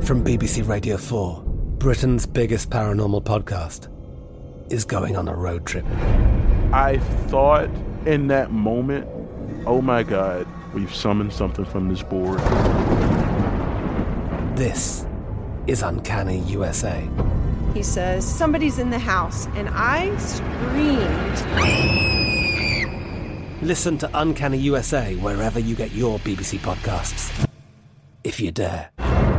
From BBC Radio 4, Britain's biggest paranormal podcast is going on a road trip. I thought in that moment, oh my God, we've summoned something from this board. This is Uncanny USA. He says, somebody's in the house, and I screamed. Listen to Uncanny USA wherever you get your BBC podcasts, if you dare.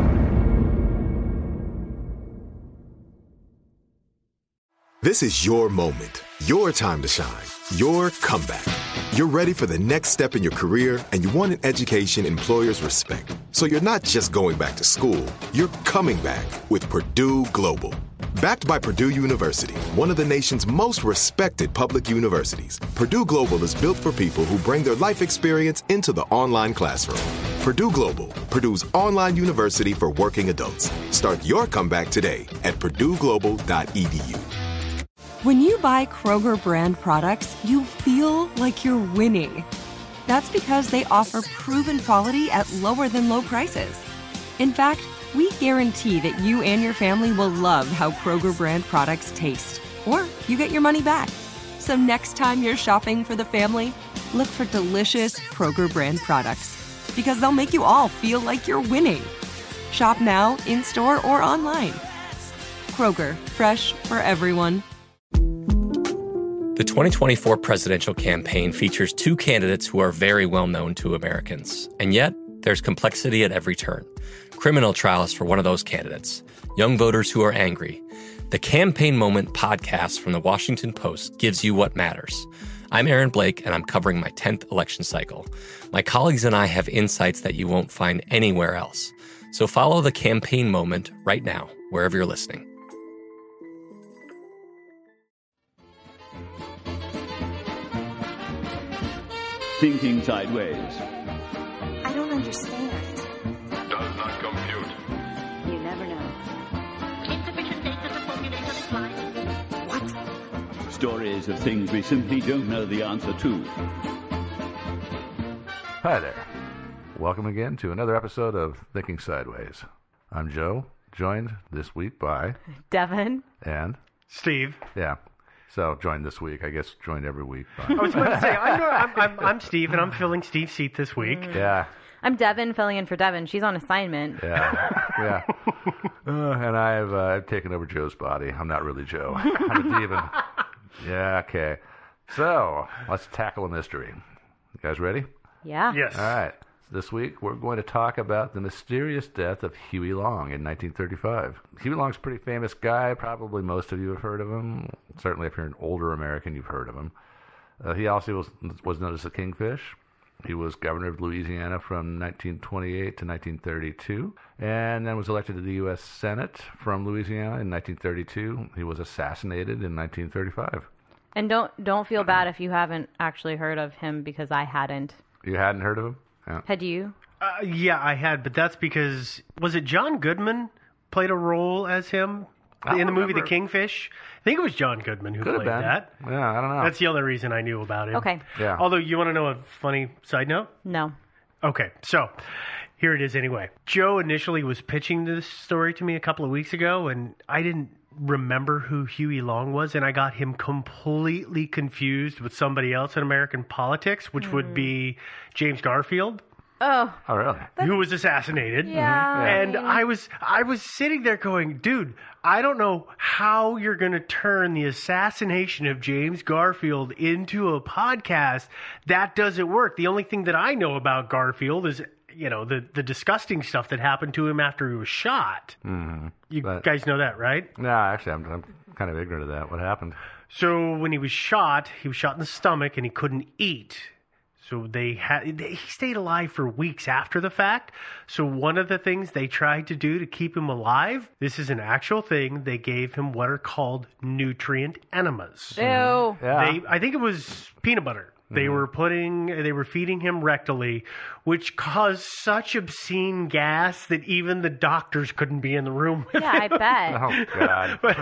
This is your moment, your time to shine, your comeback. You're ready for the next step in your career, and you want an education employers respect. So you're not just going back to school, you're coming back with Purdue Global. Backed by Purdue University, one of the nation's most respected public universities, Purdue Global is built for people who bring their life experience into the online classroom. Purdue Global, Purdue's online university for working adults. Start your comeback today at purdueglobal.edu. When you buy Kroger brand products, you feel like you're winning. That's because they offer proven quality at lower than low prices. In fact, we guarantee that you and your family will love how Kroger brand products taste, or you get your money back. So next time you're shopping for the family, look for delicious Kroger brand products, because they'll make you all feel like you're winning. Shop now, in-store, or online. Kroger, fresh for everyone. The 2024 presidential campaign features two candidates who are very well known to Americans. And yet, there's complexity at every turn. Criminal trials for one of those candidates. Young voters who are angry. The Campaign Moment podcast from the Washington Post gives you what matters. I'm Aaron Blake, and I'm covering my 10th election cycle. My colleagues and I have insights that you won't find anywhere else. So follow The Campaign Moment right now, wherever you're listening. Thinking Sideways. I don't understand. Does not compute. You never know. Insufficient data to formulate a reply. What? Stories of things we simply don't know the answer to. Hi there. Welcome again to another episode of Thinking Sideways. I'm Joe, joined this week by... Devin. And... Steve. Yeah. So, joined this week. I guess joined every week. I was about to say, I'm Steve, and I'm filling Steve's seat this week. Yeah. I'm Devin, filling in for Devin. She's on assignment. Yeah. And I've taken over Joe's body. I'm not really Joe. I'm a demon. Yeah, okay. So, let's tackle a mystery. You guys ready? Yeah. Yes. All right. This week, we're going to talk about the mysterious death of Huey Long in 1935. Huey Long's a pretty famous guy. Probably most of you have heard of him. Certainly, if you're an older American, you've heard of him. He also was known as the Kingfish. He was governor of Louisiana from 1928 to 1932, and then was elected to the U.S. Senate from Louisiana in 1932. He was assassinated in 1935. And don't feel bad if you haven't actually heard of him, because I hadn't. You hadn't heard of him? Yeah. Had you? Yeah, I had, but that's because, was it John Goodman played a role as him in the movie The Kingfish? I think it was John Goodman who played that. Yeah, I don't know. That's the only reason I knew about him. Okay. Yeah. Although, you want to know a funny side note? No. Okay, so here it is anyway. Joe initially was pitching this story to me a couple of weeks ago, and I didn't remember who Huey Long was, and I got him completely confused with somebody else in American politics, which would be James Garfield. Oh, really? Who was assassinated. Yeah. And I was sitting there going, dude, I don't know how you're going to turn the assassination of James Garfield into a podcast. That doesn't work. The only thing that I know about Garfield is, you know, the disgusting stuff that happened to him after he was shot. Mm-hmm. You guys know that, right? No, actually, I'm kind of ignorant of that. What happened? So when he was shot in the stomach, and he couldn't eat. So he stayed alive for weeks after the fact. So one of the things they tried to do to keep him alive, this is an actual thing, they gave him what are called nutrient enemas. Ew. Yeah. I think it was peanut butter. They were feeding him rectally, which caused such obscene gas that even the doctors couldn't be in the room with Yeah, I him. bet. Oh, God. But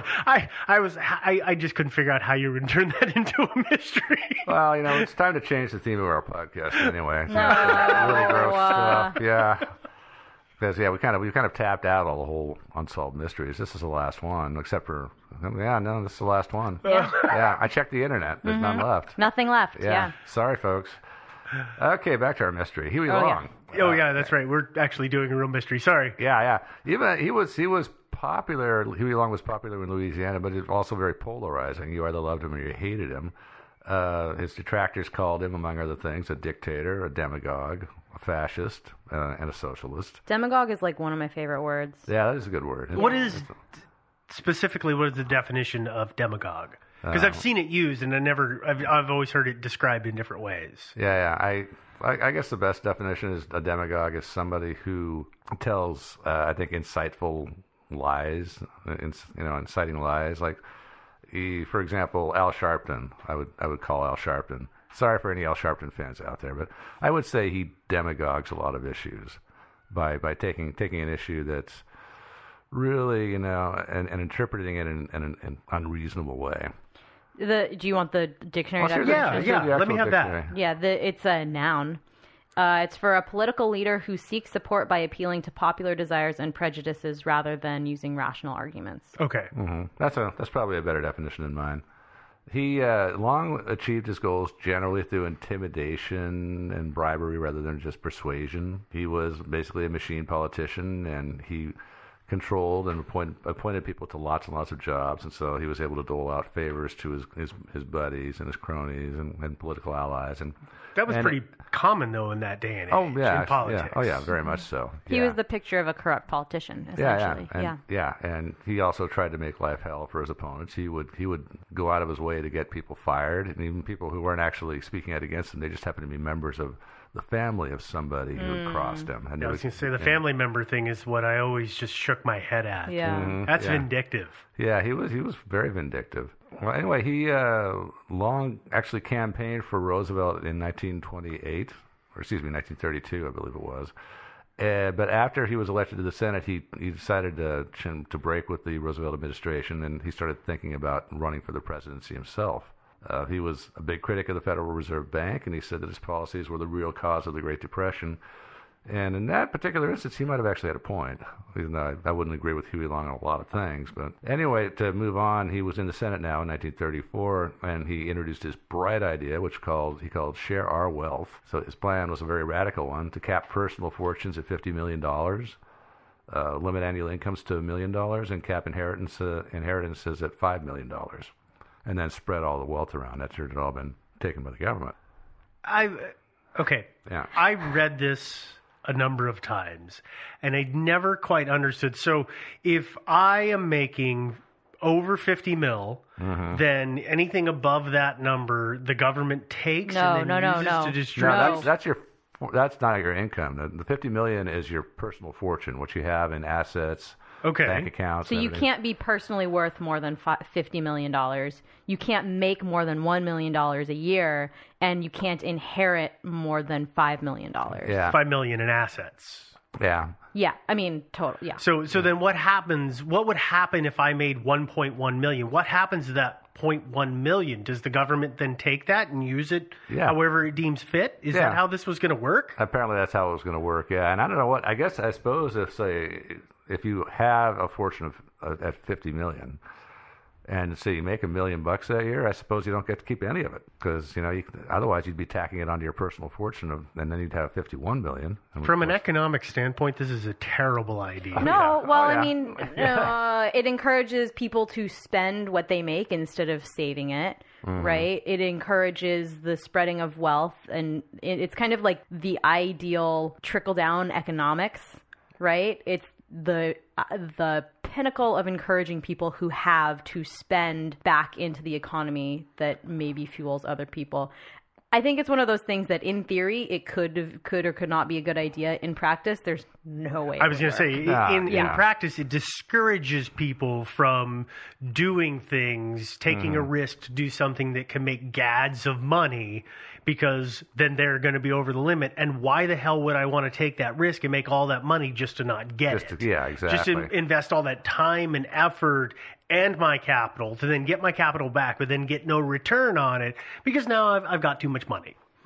I just couldn't figure out how you would turn that into a mystery. Well, you know, it's time to change the theme of our podcast anyway. No. Really gross stuff. Yeah. Because we kind of tapped out all the whole unsolved mysteries. This is the last one, except for this is the last one. Yeah, I checked the internet. There's none left. Nothing left. Yeah. Sorry, folks. Okay, back to our mystery. Huey Long. Yeah. That's right. We're actually doing a real mystery. Sorry. Yeah. Even he was popular. Huey Long was popular in Louisiana, but it's also very polarizing. You either loved him or you hated him. His detractors called him, among other things, a dictator, a demagogue, a fascist, and a socialist. Demagogue is like one of my favorite words. Yeah, that is a good word. What is the definition of demagogue? Because I've seen it used, and I've always heard it described in different ways. Yeah. I guess the best definition is a demagogue is somebody who tells, I think, insightful lies, inciting lies. Like, for example, Al Sharpton. I would call Al Sharpton. Sorry for any Al Sharpton fans out there, but I would say he demagogues a lot of issues by taking an issue that's really, and interpreting it in an unreasonable way. Do you want the dictionary? Yeah. Let me have that. Yeah, it's a noun. It's for a political leader who seeks support by appealing to popular desires and prejudices rather than using rational arguments. Okay. Mm-hmm. That's probably a better definition than mine. He Long achieved his goals generally through intimidation and bribery rather than just persuasion. He was basically a machine politician, and he controlled and appointed people to lots and lots of jobs, and so he was able to dole out favors to his buddies and his cronies and political allies. And that was pretty common, though, in that day and age in politics. Very much so. He was the picture of a corrupt politician, essentially. And he also tried to make life hell for his opponents. He would go out of his way to get people fired, and even people who weren't actually speaking out against him. They just happened to be members of the family of somebody who had crossed him. And I was going to say the family member thing is what I always just shook my head at. Yeah, that's vindictive. Yeah, he was very vindictive. Well, anyway, he Long actually campaigned for Roosevelt in 1932, I believe it was. But after he was elected to the Senate, he decided to break with the Roosevelt administration, and he started thinking about running for the presidency himself. He was a big critic of the Federal Reserve Bank, and he said that his policies were the real cause of the Great Depression. And in that particular instance, he might have actually had a point, even though I wouldn't agree with Huey Long on a lot of things. But anyway, to move on, he was in the Senate now in 1934, and he introduced his bright idea, which he called Share Our Wealth. So his plan was a very radical one, to cap personal fortunes at $50 million, limit annual incomes to $1 million, and cap inheritances at $5 million. And then spread all the wealth around. That had all been taken by the government. I read this a number of times, and I never quite understood. So if I am making over 50 mil, then anything above that number, the government takes and then uses to distribute. No, that's not your income. The $50 million is your personal fortune, what you have in assets. Bank accounts. So you can't be personally worth more than $50 million. You can't make more than $1 million a year, and you can't inherit more than $5 million. Yeah. $5 million in assets. Yeah. Yeah. I mean, total. Yeah. So then what happens? What would happen if I made 1.1 million? What happens to that 0.1 million? Does the government then take that and use it however it deems fit? Is that how this was going to work? Apparently that's how it was going to work. Yeah. And I don't know what. I suppose if you have a fortune at $50 million, and say you make $1 million that year, I suppose you don't get to keep any of it, because otherwise you'd be tacking it onto your personal fortune, and then you'd have $51 million. From an economic standpoint, this is a terrible idea. I mean, it encourages people to spend what they make instead of saving it. Right? It encourages the spreading of wealth, and it's kind of like the ideal trickle-down economics, right? It's the pinnacle of encouraging people who have to spend back into the economy that maybe fuels other people. I think it's one of those things that in theory it could or could not be a good idea. In practice, there's no way. I was going to say, in practice, it discourages people from doing things, taking a risk to do something that can make gads of money, because then they're going to be over the limit. And why the hell would I want to take that risk and make all that money just to not get it? Exactly. Just to invest all that time and effort and my capital to then get my capital back, but then get no return on it because now I've got too much money.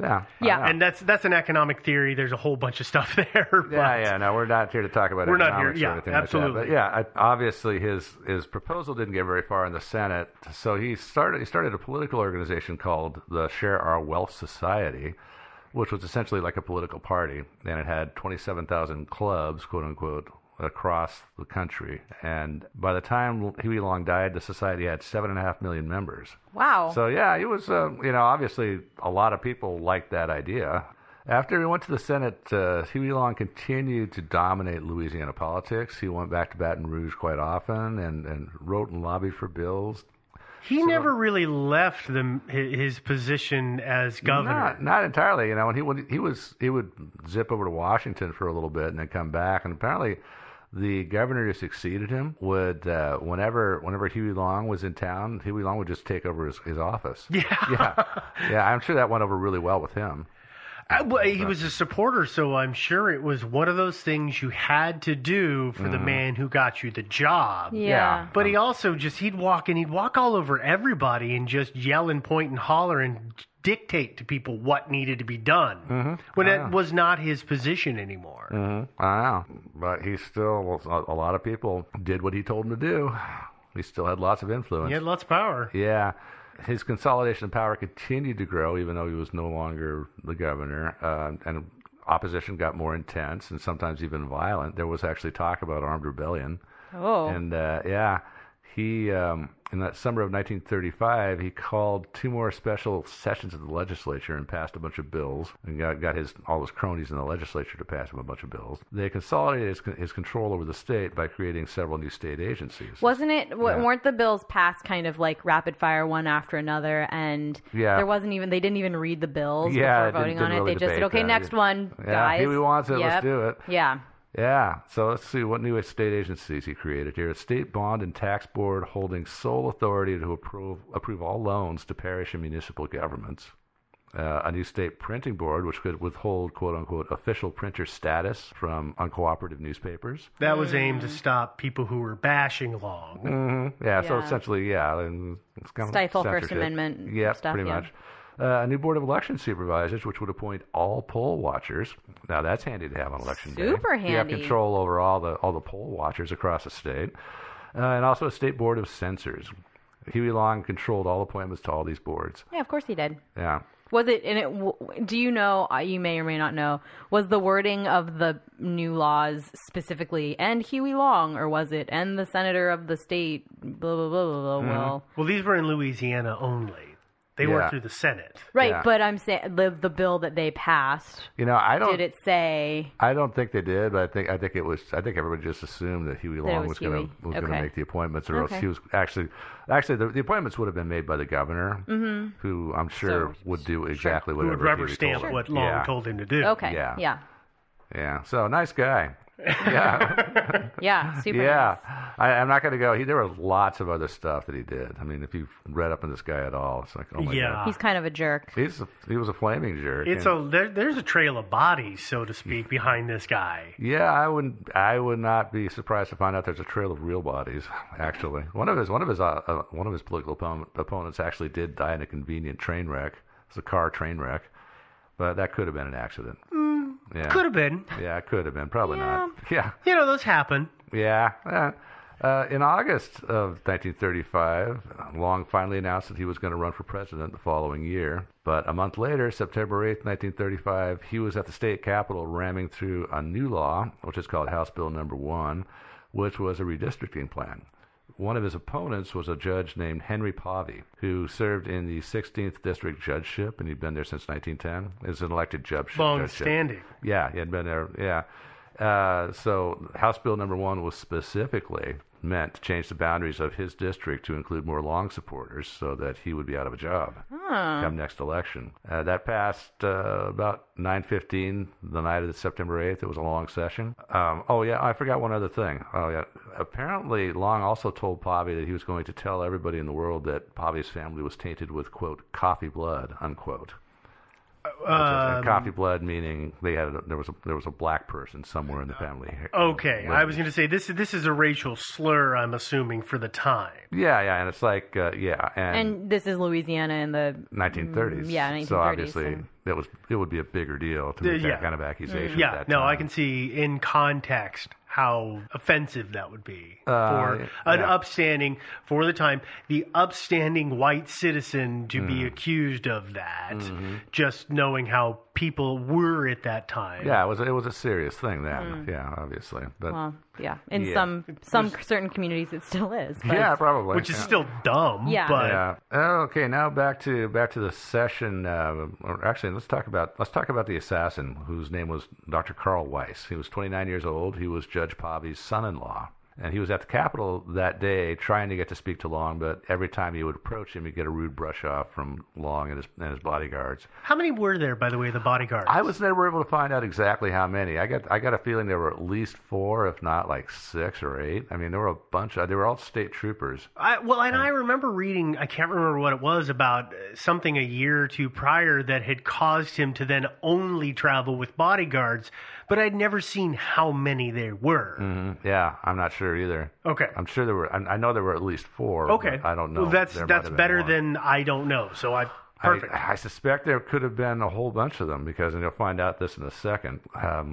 Yeah. Yeah. And that's an economic theory. There's a whole bunch of stuff there. But Yeah. No, we're not here to talk about We're not economics here- or yeah, anything absolutely. like that. But obviously his proposal didn't get very far in the Senate, so he started a political organization called the Share Our Wealth Society, which was essentially like a political party, and it had 27,000 clubs, quote unquote, across the country. And by the time Huey Long died, the society had 7.5 million members. Wow. So yeah, he was, obviously a lot of people liked that idea. After he went to the Senate, Huey Long continued to dominate Louisiana politics. He went back to Baton Rouge quite often and wrote and lobbied for bills. he never really left his position as governor. Not entirely. When he would zip over to Washington for a little bit and then come back. And apparently, the governor who succeeded him would, whenever Huey Long was in town, Huey Long would just take over his office. Yeah. I'm sure that went over really well with him. Well, he was a supporter, so I'm sure it was one of those things you had to do for the man who got you the job. Yeah. But he also he'd walk all over everybody and just yell and point and holler and dictate to people what needed to be done when it was not his position anymore. I know. But he still, a lot of people did what he told them to do. He still had lots of influence. He had lots of power. Yeah. His consolidation of power continued to grow, even though he was no longer the governor, and opposition got more intense and sometimes even violent. There was actually talk about armed rebellion. Oh. And, he, in that summer of 1935, he called 2 more special sessions of the legislature and passed a bunch of bills and got all his cronies in the legislature to pass him a bunch of bills. They consolidated his control over the state by creating several new state agencies. Wasn't it? Weren't the bills passed kind of like rapid fire one after another? And there wasn't even, they didn't even read the bills before voting on it. Really they just said, okay, next one, guys. Huey wants it, let's do it. Yeah. Yeah, so let's see what new state agencies he created here. A state bond and tax board holding sole authority to approve all loans to parish and municipal governments. A new state printing board, which could withhold, quote-unquote, official printer status from uncooperative newspapers. That was aimed to stop people who were bashing Long. Yeah, so essentially, and it's kind Stifle of censorship. First Amendment stuff, pretty much. A new board of election supervisors, which would appoint all poll watchers. Now that's handy to have on election day. Super handy. You have control over all the poll watchers across the state, and also a state board of censors. Huey Long controlled all appointments to all these boards. Yeah, of course he did. Yeah. Was it? Do you know? You may or may not know. Was the wording of the new laws specifically "and Huey Long," or was it "and the senator of the state"? Blah blah blah blah. Well, these were in Louisiana only. They weren't through the Senate. Right, but I'm saying the bill that they passed. I don't. Did it say? I don't think they did, but I think it was. I think everybody just assumed that Huey Long was going to make the appointments, or else he was actually the appointments would have been made by the governor, who I'm sure would do exactly whatever. Who would rubber stamp what Long told him to do. Okay. Yeah. So nice guy. Yeah. Yeah, super Yeah. nice. I'm not going to go. There was lots of other stuff that he did. I mean, if you've read up on this guy at all, it's like, oh my God. He's kind of a jerk. He was a flaming jerk. There's a trail of bodies, so to speak, behind this guy. Yeah, I would not be surprised to find out there's a trail of real bodies. Actually, one of his political opponents actually did die in a convenient train wreck. It was a car train wreck, but that could have been an accident. Yeah. Could have been. Yeah, it could have been. Probably not. Yeah. Those happen. Yeah. In August of 1935, Long finally announced that he was going to run for president the following year. But a month later, September 8th, 1935, he was at the state capitol ramming through a new law, which is called House Bill No. 1, which was a redistricting plan. One of his opponents was a judge named Henry Pavey, who served in the 16th District Judgeship, and he'd been there since 1910. As an elected judge. Long standing. Yeah, he had been there, so House Bill No. 1 was specifically meant to change the boundaries of his district to include more Long supporters so that he would be out of a job come next election. That passed about 9:15 the night of the September 8th. It was a long session. I forgot one other thing. Apparently Long also told Pavey that he was going to tell everybody in the world that Pavey's family was tainted with, quote, coffee blood, unquote. Coffee blood meaning there was a black person somewhere in the family. Okay, I was going to say this is a racial slur, I'm assuming, for the time. Yeah, and it's like and this is Louisiana in the 1930s. Yeah, 1930s. So obviously, it would be a bigger deal to make that kind of accusation. Yeah, at that no, time. I can see in context how offensive that would be for an upstanding, for the time, the upstanding white citizen to be accused of that, just knowing how people were at that time. Yeah, it was a serious thing then. Yeah, obviously. But in some certain communities it still is. But yeah, probably. Which is still dumb. Yeah. But Okay, now back to the session. Or actually, let's talk about the assassin, whose name was Dr. Carl Weiss. He was 29 years old. He was Judge Pavey's son-in-law. And he was at the Capitol that day trying to get to speak to Long, but every time he would approach him, he'd get a rude brush off from Long and his bodyguards. How many were there, by the way, the bodyguards? I was never able to find out exactly how many. I got a feeling there were at least 4, if not like 6 or 8. I mean, there were a bunch. They were all state troopers. I remember reading, I can't remember what it was, about something a year or two prior that had caused him to then only travel with bodyguards, but I'd never seen how many there were. Mm-hmm. Yeah, I'm not sure either. Okay. I'm sure there were. I know there were at least 4. Okay. But I don't know. Well, that's better more. than I don't know. So perfect. I suspect there could have been a whole bunch of them because, and you'll find out this in a second.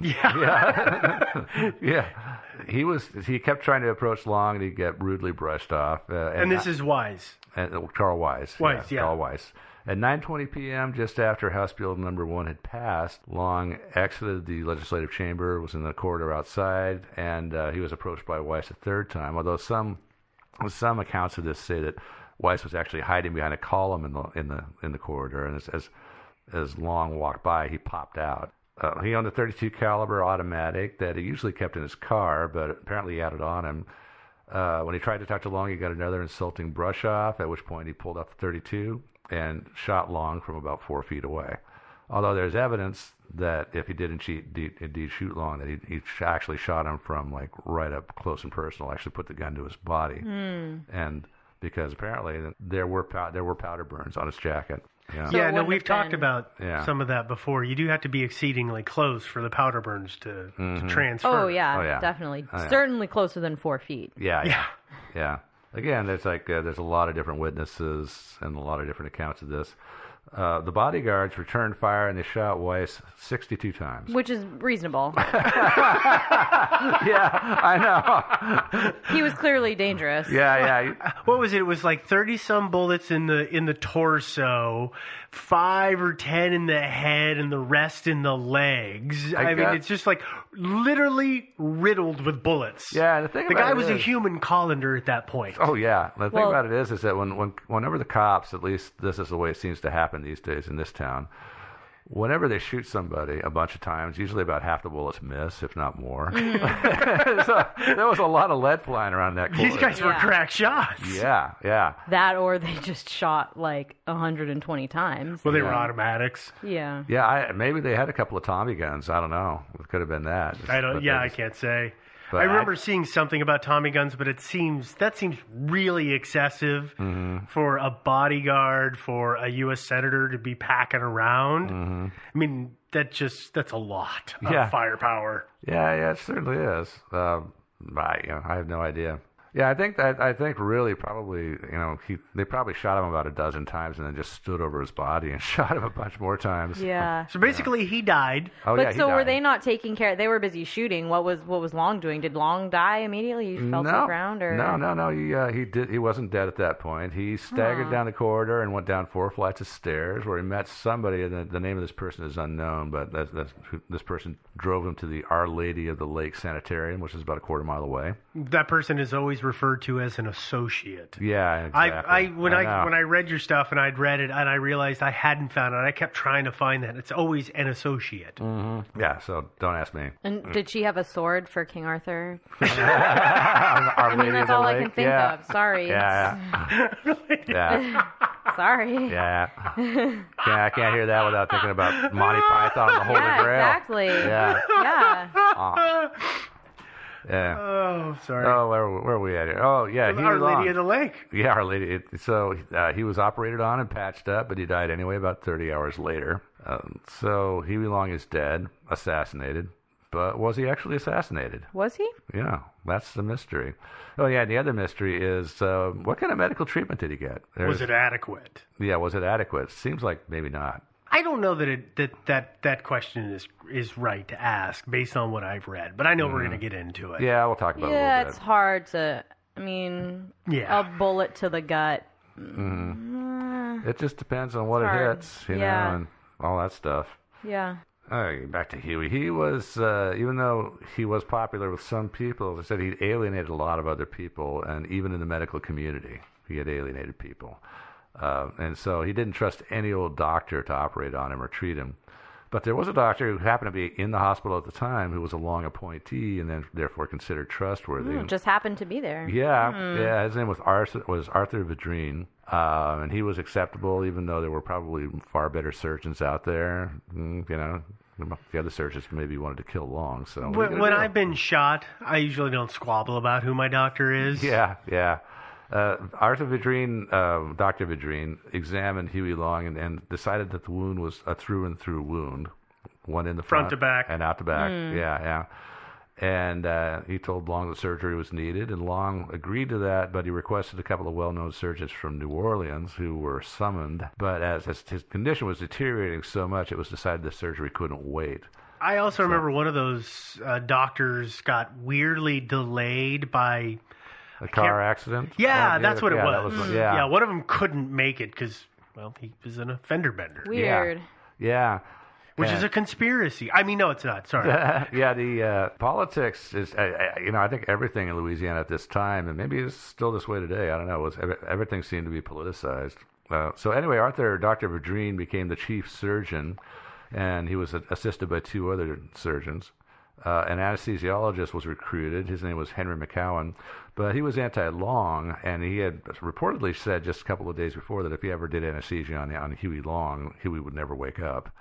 Yeah. He kept trying to approach Long, and he'd get rudely brushed off. And this is Wise. Carl Weiss. Yeah. Carl Weiss. At 9:20 p.m., just after House Bill number 1 had passed, Long exited the legislative chamber, was in the corridor outside, and he was approached by Weiss a third time. Although some accounts of this say that Weiss was actually hiding behind a column in the corridor, and as Long walked by, he popped out. He owned a .32 caliber automatic that he usually kept in his car, but apparently he had it on him. When he tried to talk to Long, he got another insulting brush off, at which point he pulled out the .32 and shot Long from about 4 feet away. Although there's evidence that if he did indeed shoot Long, that he actually shot him from like right up close and personal, actually put the gun to his body. And because apparently there were powder burns on his jacket. Yeah, no, we've talked about some of that before. You do have to be exceedingly close for the powder burns to transfer. Oh yeah, definitely. Certainly closer than 4 feet. Yeah. Again, there's a lot of different witnesses and a lot of different accounts of this. The bodyguards returned fire and they shot Weiss 62 times. Which is reasonable. Yeah, I know. He was clearly dangerous. Yeah. What was it? It was like 30-some bullets in the torso, 5 or 10 in the head, and the rest in the legs. I mean, it's just like literally riddled with bullets. Yeah, the guy was a human colander at that point. Oh yeah. The thing about it is that whenever the cops, at least this is the way it seems to happen these days in this town, whenever they shoot somebody a bunch of times, usually about half the bullets miss, if not more. So there was a lot of lead flying around that corner. These guys were crack shots. Yeah. That or they just shot like 120 times. Well, they were automatics. Yeah. Yeah, maybe they had a couple of Tommy guns. I don't know. It could have been that. I can't say. I remember seeing something about Tommy guns, but that seems really excessive for a bodyguard for a U.S. senator to be packing around. I mean, that's a lot of firepower. Yeah, it certainly is. I have no idea. Yeah, I think really probably, they probably shot him about a dozen times and then just stood over his body and shot him a bunch more times. Yeah. So basically he died. Oh, but yeah, he died. were they not taking care? They were busy shooting. What was Long doing? Did Long die immediately? He fell to the ground, or no. He did. He wasn't dead at that point. He staggered down the corridor and went down 4 flights of stairs where he met somebody. And the name of this person is unknown, but this person drove him to the Our Lady of the Lake Sanitarium, which is about a quarter mile away. That person is always referred to as an associate. Yeah, exactly. When I read your stuff and I'd read it and I realized I hadn't found it, I kept trying to find that. It's always an associate. Mm-hmm. Yeah, so don't ask me. And did she have a sword for King Arthur? Our Lady that's of the all Lake. I can think of. Sorry. Yeah. Sorry. Yeah. I can't hear that without thinking about Monty Python and the Holy Grail. Exactly. Yeah. Yeah. Oh, sorry. Oh, where are we at here? Oh, yeah. Our Lady of the Lake. Yeah, Our Lady. So he was operated on and patched up, but he died anyway about 30 hours later. So Huey Long is dead, assassinated. But was he actually assassinated? Was he? Yeah, that's the mystery. Oh, yeah, the other mystery is what kind of medical treatment did he get? Was it adequate? Yeah, was it adequate? Seems like maybe not. I don't know that question is right to ask based on what I've read, but I know we're going to get into it. Yeah, we'll talk about it a little Yeah, bit. it's hard to. I mean, a bullet to the gut. It just depends on what it hits, you know, and all that stuff. Yeah. Back to Huey. He was, even though he was popular with some people, as I said, he alienated a lot of other people, and even in the medical community, he had alienated people. And so he didn't trust any old doctor to operate on him or treat him. But there was a doctor who happened to be in the hospital at the time who was a long appointee and then therefore considered trustworthy. Just happened to be there. Yeah. His name was Arthur Vidrine, and he was acceptable, even though there were probably far better surgeons out there. You know, the other surgeons maybe wanted to kill Long. So when I've been shot, I usually don't squabble about who my doctor is. Yeah. Arthur Vidrine, Dr. Vidrine, examined Huey Long and decided that the wound was a through-and-through wound, one in the front to back. and out to back. Yeah. And he told Long that surgery was needed, and Long agreed to that, but he requested a couple of well-known surgeons from New Orleans who were summoned. But as his condition was deteriorating so much, it was decided the surgery couldn't wait. I also remember one of those doctors got weirdly delayed by... A car accident? Yeah, that's what it was. Yeah, one of them couldn't make it because, well, he was an fender bender. Weird. Yeah. Which is a conspiracy. I mean, no, it's not. Sorry. The politics is, I think everything in Louisiana at this time, and maybe it's still this way today, I don't know, everything seemed to be politicized. So anyway, Dr. Vidrine became the chief surgeon, and he was assisted by two other surgeons. An anesthesiologist was recruited. His name was Henry McCowan, but he was anti-Long, and he had reportedly said just a couple of days before that if he ever did anesthesia on Huey Long, Huey would never wake up.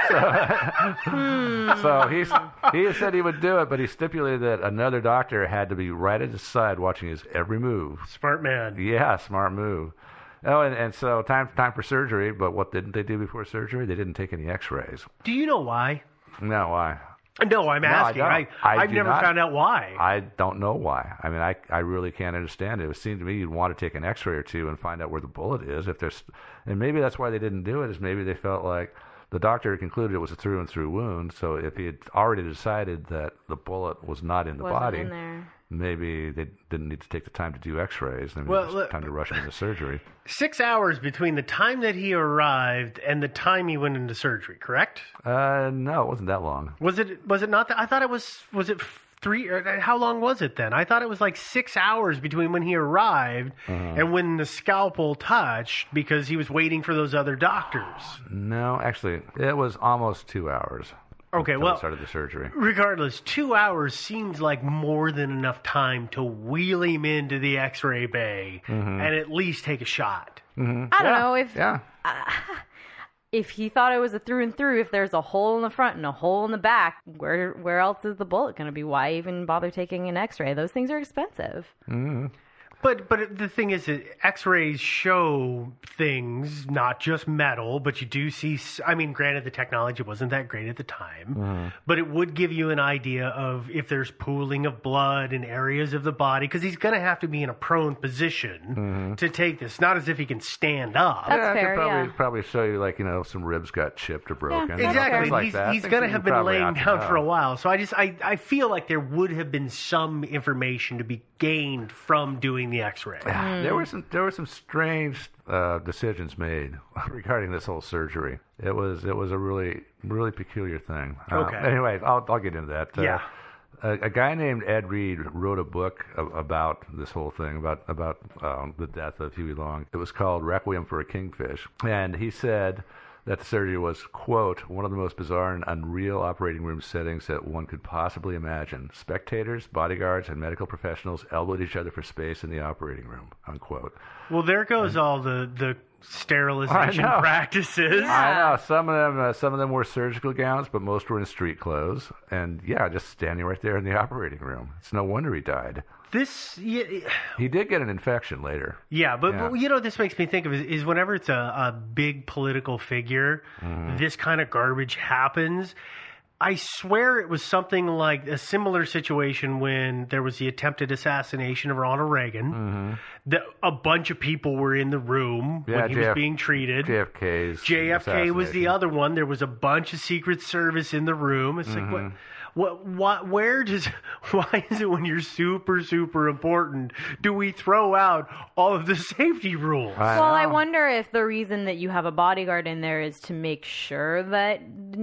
So he said he would do it, but he stipulated that another doctor had to be right at his side watching his every move. Smart man. Yeah, smart move. Oh, and so time for surgery, but what didn't they do before surgery? They didn't take any x-rays. Do you know why? No, why? No, I'm asking. I've never found out why. I don't know why. I mean, I really can't understand it. It seemed to me you'd want to take an x-ray or two and find out where the bullet is. And maybe that's why they didn't do it, is maybe they felt like the doctor concluded it was a through-and-through wound, so if he had already decided that the bullet was not in the body, maybe they didn't need to take the time to do x-rays. Maybe it was time to rush him into surgery. 6 hours between the time that he arrived and the time he went into surgery, correct? No, it wasn't that long. Was it not that? I thought it was it 3, or how long was it then? I thought it was like 6 hours between when he arrived and when the scalpel touched, because he was waiting for those other doctors. No, actually, it was almost 2 hours. Okay, well, started the surgery. Regardless, 2 hours seems like more than enough time to wheel him into the X-ray bay and at least take a shot. I don't know if he thought it was a through and through. If there's a hole in the front and a hole in the back, where else is the bullet going to be? Why even bother taking an X-ray? Those things are expensive. But the thing is that X-rays show things, not just metal, but you do see, I mean, granted, the technology wasn't that great at the time, but it would give you an idea of if there's pooling of blood in areas of the body, because he's going to have to be in a prone position to take this, not as if he can stand up. That's fair, probably show you, like, some ribs got chipped or broken. Yeah, exactly. Like that. He's going to have been laying down for a while. So I feel like there would have been some information to be gained from doing the X-ray. There were some strange decisions made regarding this whole surgery. It was a really peculiar thing. Okay. Anyway, I'll get into that. Yeah. A guy named Ed Reed wrote a book about this whole thing, about the death of Huey Long. It was called Requiem for a Kingfish, and he said that the surgery was, quote, one of the most bizarre and unreal operating room settings that one could possibly imagine. Spectators, bodyguards, and medical professionals elbowed each other for space in the operating room, unquote. Well, there goes all the sterilization practices. Yeah. I know. Some of them were surgical gowns, but most were in street clothes. And, just standing right there in the operating room. It's no wonder he died. He did get an infection later. Yeah, but what this makes me think of is whenever it's a big political figure, this kind of garbage happens. I swear it was something like a similar situation when there was the attempted assassination of Ronald Reagan. A bunch of people were in the room when he was being treated. JFK was the other one. There was a bunch of Secret Service in the room. It's like, why is it when you're super, super important do we throw out all of the safety rules? Well, I wonder if the reason that you have a bodyguard in there is to make sure that,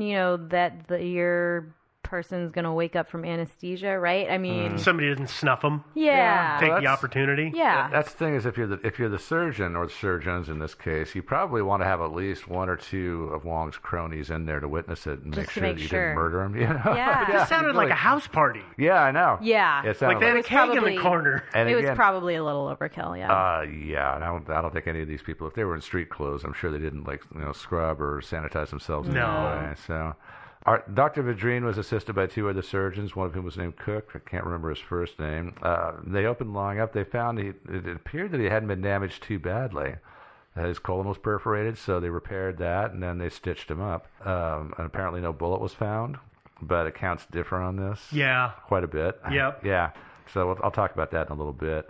your person's going to wake up from anesthesia, right? I mean... Somebody doesn't snuff them. Yeah. Take the opportunity. Yeah. That's the thing is if you're the surgeon or the surgeons in this case, you probably want to have at least one or two of Wong's cronies in there to witness it and make sure that you didn't murder him. Yeah. It just sounded like a house party. Yeah, I know. Yeah. It sounded like they had a keg in the corner. And it was probably a little overkill, yeah. Yeah, and I don't think any of these people, if they were in street clothes, I'm sure they didn't scrub or sanitize themselves in any way. So... Dr. Vadrine was assisted by two other surgeons, one of whom was named Cook. I can't remember his first name. They opened Long up. They found it appeared that he hadn't been damaged too badly. His colon was perforated, so they repaired that, and then they stitched him up. And apparently no bullet was found, but accounts differ on this. Yeah. Quite a bit. Yep. Yeah. So I'll talk about that in a little bit.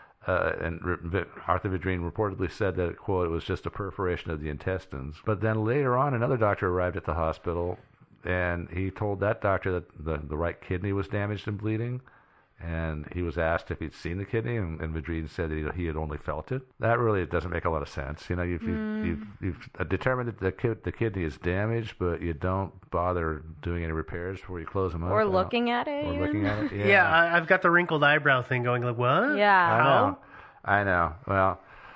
And Arthur Vadrine reportedly said that, quote, it was just a perforation of the intestines. But then later on, another doctor arrived at the hospital, and he told that doctor that the right kidney was damaged and bleeding, and he was asked if he'd seen the kidney, and Vadrine said that he had only felt it. That really doesn't make a lot of sense. You've determined that the kidney is damaged, but you don't bother doing any repairs before you close them up. Or looking at it. Or looking at it, yeah. I've got the wrinkled eyebrow thing going like, what? Yeah. I know. Well...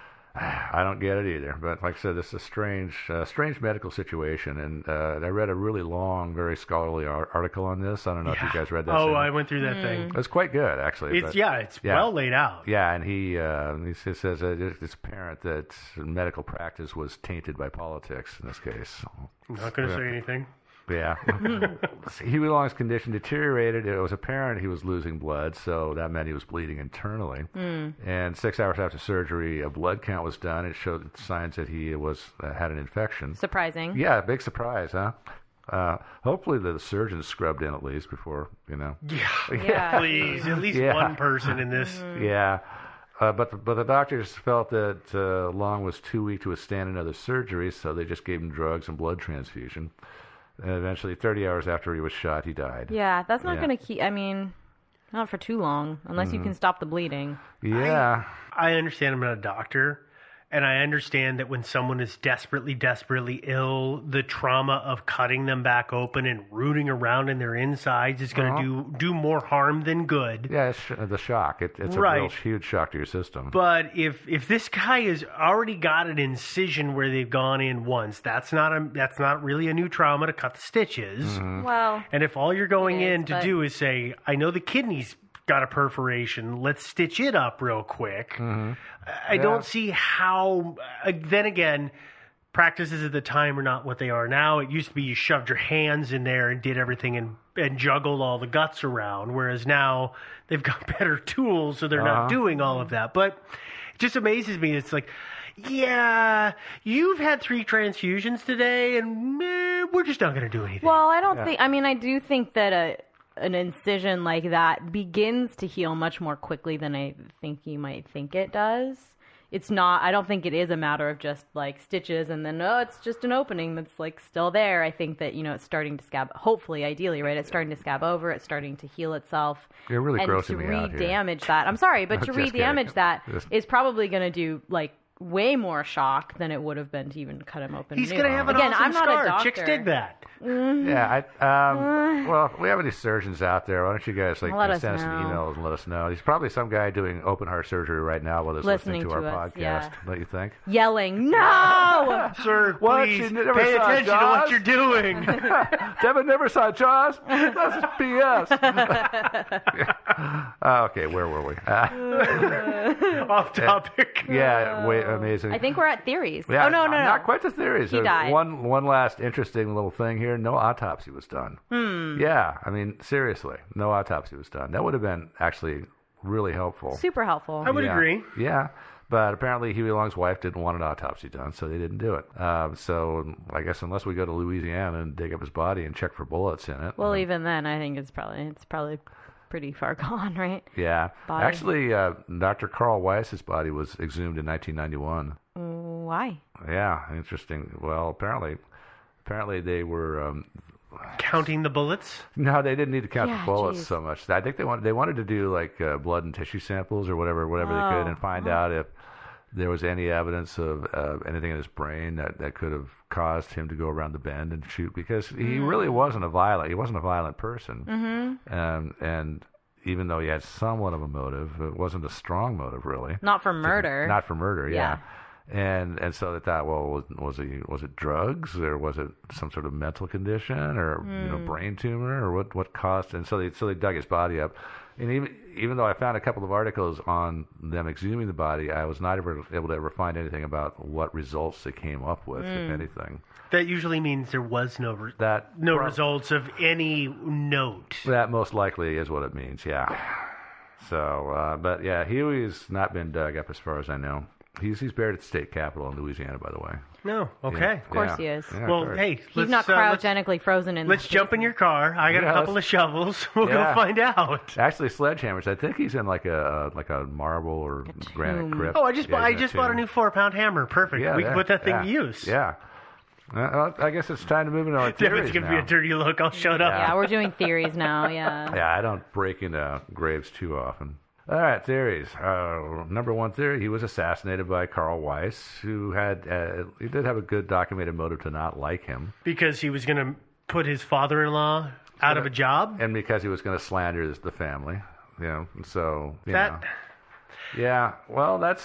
I don't get it either, but like I said, this is a strange medical situation, and I read a really long, very scholarly article on this. I don't know if you guys read that. I went through that thing. It's quite good, actually. It's well laid out. Yeah, and he says it's apparent that medical practice was tainted by politics in this case. I'm not going to say anything. Yeah. Huey Long's condition deteriorated. It was apparent he was losing blood, so that meant he was bleeding internally. And 6 hours after surgery, a blood count was done. It showed signs that he had an infection. Surprising. Yeah, big surprise, huh? Hopefully the surgeon scrubbed in at least before, Yeah, please. At least one person in this. Yeah. But the doctors felt that Long was too weak to withstand another surgery, so they just gave him drugs and blood transfusion. And eventually, 30 hours after he was shot, he died. Yeah, that's not going to keep... I mean, not for too long, unless you can stop the bleeding. Yeah. I understand I'm not a doctor, and I understand that when someone is desperately, desperately ill, the trauma of cutting them back open and rooting around in their insides is going to do more harm than good. Yeah, it's the shock. It's a real huge shock to your system. But if this guy has already got an incision where they've gone in once, that's not really a new trauma to cut the stitches. Well, and if all you're going in to do is say, I know the kidney's got a perforation, let's stitch it up real quick. I don't see how... then again, practices at the time are not what they are now. It used to be you shoved your hands in there and did everything and juggled all the guts around, whereas now they've got better tools, so they're not doing all of that. But it just amazes me. It's like, yeah, you've had 3 transfusions today, and we're just not going to do anything. Well, I don't think... I mean, I do think that an incision like that begins to heal much more quickly than I think you might think it does. It's not... I don't think it is a matter of just, like, stitches and then, it's just an opening that's, like, still there. I think that, it's starting to scab... Hopefully, ideally, right? It's starting to scab over. It's starting to heal itself. You're really grossing me out here. And to re-damage that... I'm sorry, but to re-damage that is probably going to do, like, way more shock than it would have been to even cut him open. He's going to have an awesome scar. Chicks dig that. Yeah. Well, if we have any surgeons out there, why don't you guys send us an email and let us know? There's probably some guy doing open heart surgery right now while he's listening to our podcast. Don't you think? Yelling, no! Sir, please pay attention to what you're doing. Devin never saw Jaws? That's just BS. Okay, where were we? Off topic. Yeah, amazing. I think we're at theories. Yeah, no. Not quite to theories. He died. One last interesting little thing here. No autopsy was done. Yeah, I mean, seriously, no autopsy was done. That would have been actually really helpful. Super helpful. I would agree. Yeah, But apparently Huey Long's wife didn't want an autopsy done, so they didn't do it. So I guess unless we go to Louisiana and dig up his body and check for bullets in it. Well, even then, I think it's probably pretty far gone, right? Yeah. Body. Actually, Dr. Carl Weiss's body was exhumed in 1991. Why? Yeah, interesting. Well, apparently they were counting the bullets. No, they didn't need to count the bullets geez. so much. I think they wanted to do like blood and tissue samples or whatever they could, and find out if there was any evidence of anything in his brain that could have caused him to go around the bend and shoot, because he really wasn't a violent person. And even though he had somewhat of a motive, it wasn't a strong motive really. Not for murder. Not for murder, yeah. And so they thought, well, was it drugs, or was it some sort of mental condition, or brain tumor, or what caused? And so they dug his body up, and even though I found a couple of articles on them exhuming the body, I was not able to ever find anything about what results they came up with, if anything. That usually means there was no results of any note. That most likely is what it means, yeah. So, but yeah, Huey's not been dug up as far as I know. He's buried at the state capitol in Louisiana, by the way. No, okay. Yeah. Of course he is. Yeah, well, hey, he's not cryogenically frozen in. Let's jump in your car. I got a couple of shovels. We'll go find out. Actually, sledgehammers. I think he's in like a marble or granite crypt. Oh, I just bought a new 4-pound hammer. Perfect. Yeah, we can put that thing to use. Yeah. I guess it's time to move into our theories. It's going to be a dirty look. I'll shut up. Yeah, we're doing theories now. Yeah. Yeah, I don't break into graves too often. All right, theories. Number one theory: he was assassinated by Carl Weiss, who he did have a good documented motive to not like him, because he was going to put his father-in-law out of a job, and because he was going to slander the family. So yeah. Well, that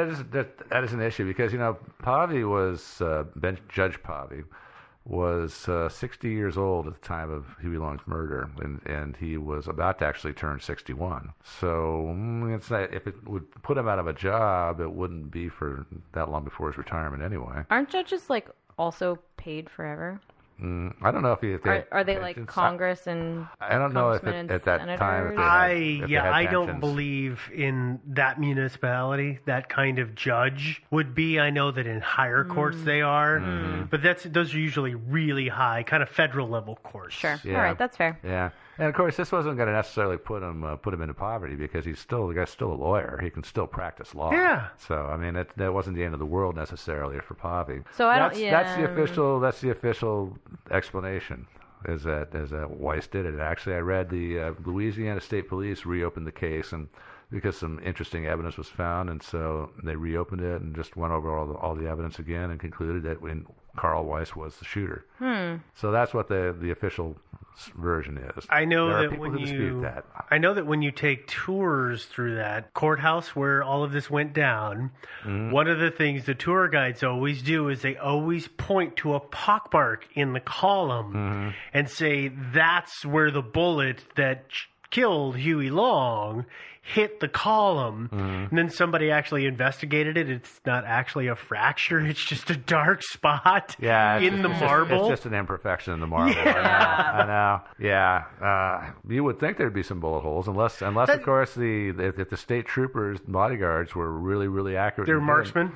is an issue, because Pavey was Judge Pavey was 60 years old at the time of Huey Long's murder, and he was about to actually turn 61. So if it would put him out of a job, it wouldn't be for that long before his retirement anyway. Aren't judges also paid forever? I don't know if are they like Congress and I don't know if at that senators? time. I don't believe in that municipality. That kind of judge would be. I know that in higher courts they are, but those are usually really high, kind of federal level courts. Sure. Yeah. All right, that's fair. Yeah. And of course, this wasn't going to necessarily put him into poverty, because the guy's still a lawyer. He can still practice law. Yeah. So I mean, that wasn't the end of the world necessarily for Pavey. So that's the official explanation. Is that Weiss did it? Actually, I read the Louisiana State Police reopened the case, and because some interesting evidence was found, and so they reopened it and just went over all the evidence again and concluded that Carl Weiss was the shooter. So that's what the official version is. I know there are that people who dispute that. I know that when you take tours through that courthouse where all of this went down, one of the things the tour guides always do is they always point to a pockmark in the column and say that's where the bullet that killed Huey Long hit the column, and then somebody actually investigated it. It's not actually a fracture; it's just a dark spot in the marble. It's just an imperfection in the marble. Yeah. I know. Yeah, you would think there'd be some bullet holes, unless of course if the state troopers, bodyguards were really, really accurate. They're marksmen,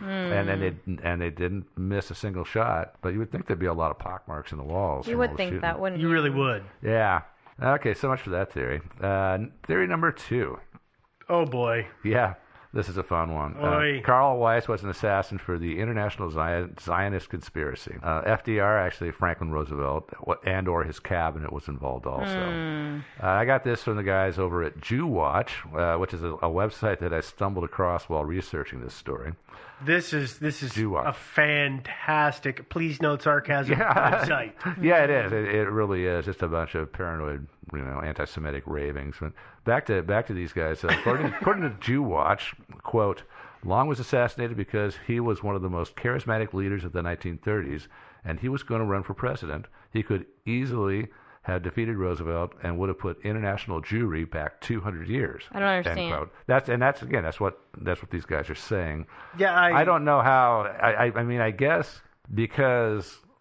and they didn't miss a single shot. But you would think there'd be a lot of pockmarks in the walls. You would think that, wouldn't you? You really would. Yeah. Okay, so much for that theory. Theory number 2. Oh, boy. Yeah, this is a fun one. Carl Weiss was an assassin for the International Zionist Conspiracy. FDR, actually, Franklin Roosevelt, and/or his cabinet was involved also. I got this from the guys over at Jew Watch, which is a website that I stumbled across while researching this story. This is a fantastic, please note sarcasm, website. Yeah, it is. It really is. Just a bunch of paranoid, anti-Semitic ravings. But back to these guys. According to Jew Watch, quote, Long was assassinated because he was one of the most charismatic leaders of the 1930s, and he was going to run for president. He could easily have defeated Roosevelt and would have put international Jewry back 200 years. I don't understand. End quote. That's what these guys are saying. Yeah, I don't know how. I mean, I guess because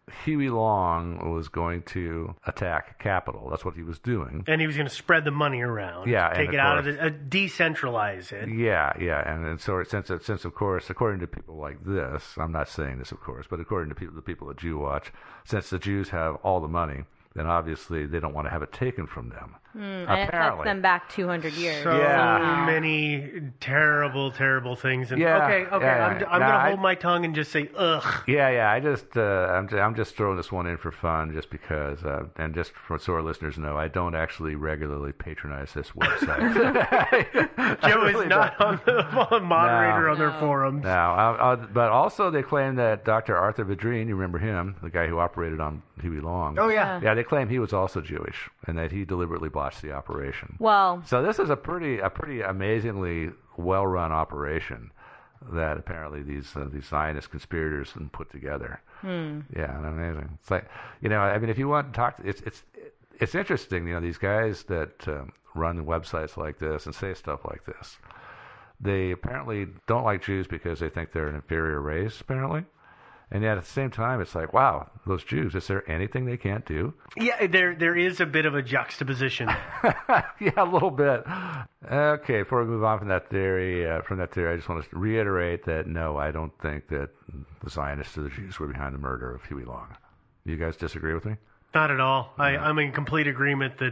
Huey Long was going to attack Capitol. That's what he was doing. And he was going to spread the money around. Yeah, take it out of it, decentralize it. Yeah, and so since of course, according to people like this, I'm not saying this, of course, but according to the people at Jew Watch, since the Jews have all the money, then obviously they don't want to have it taken from them. And it sets them back 200 years. So many terrible, terrible things. And okay. I'm going to hold my tongue and just say, ugh. Yeah. I'm just throwing this one in for fun, just because, and just so our listeners know, I don't actually regularly patronize this website. Joe is not on the moderator on their forums. No, but also they claim that Dr. Arthur Vedrine, you remember him, the guy who operated on Huey Long. Oh yeah. Yeah, they claim he was also Jewish and that he deliberately botched the operation. Well, so this is a pretty amazingly well-run operation that apparently these Zionist conspirators put together. Yeah, amazing. It's like, I mean, if you want to talk, it's interesting. These guys that run websites like this and say stuff like this, they apparently don't like Jews because they think they're an inferior race, apparently. And yet at the same time, it's like, wow, those Jews, is there anything they can't do? Yeah, there is a bit of a juxtaposition. Yeah, a little bit. Okay, before we move on from that theory, I just want to reiterate that, no, I don't think that the Zionists or the Jews were behind the murder of Huey Long. Do you guys disagree with me? Not at all. No. I'm in complete agreement that...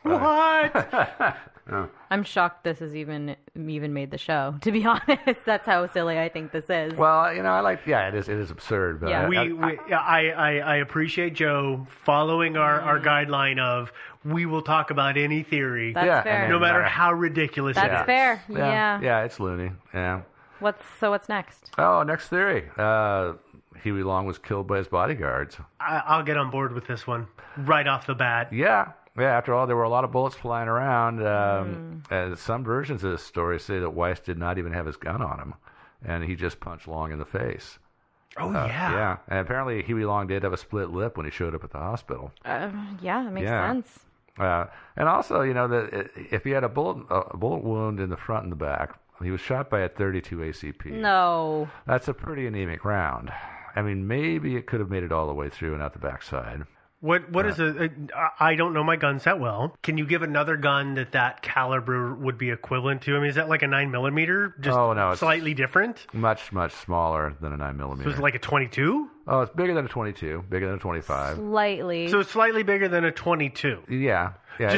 What? I'm shocked this has even made the show, to be honest. That's how silly I think this is. Well, it is absurd. But I appreciate Joe following our guideline of we will talk about any theory. That's fair. No matter how ridiculous it is. That's fair. Yeah. Yeah, it's loony. Yeah. What's next? Oh, next theory. Huey Long was killed by his bodyguards. I'll get on board with this one right off the bat. Yeah. Yeah, after all, there were a lot of bullets flying around. Some versions of this story say that Weiss did not even have his gun on him, and he just punched Long in the face. Oh, yeah. Yeah, and apparently Huey Long did have a split lip when he showed up at the hospital. Yeah, it makes sense. And also, that if he had a bullet wound in the front and the back, he was shot by a .32 ACP. No. That's a pretty anemic round. I mean, maybe it could have made it all the way through and out the backside. What is I don't know my guns that well. Can you give another gun that caliber would be equivalent to? I mean, is that like a 9mm? Just slightly different? Much, much smaller than a 9mm. So it's like a 22? Oh, it's bigger than a 22, bigger than a 25. Slightly. So it's slightly bigger than a 22. Yeah.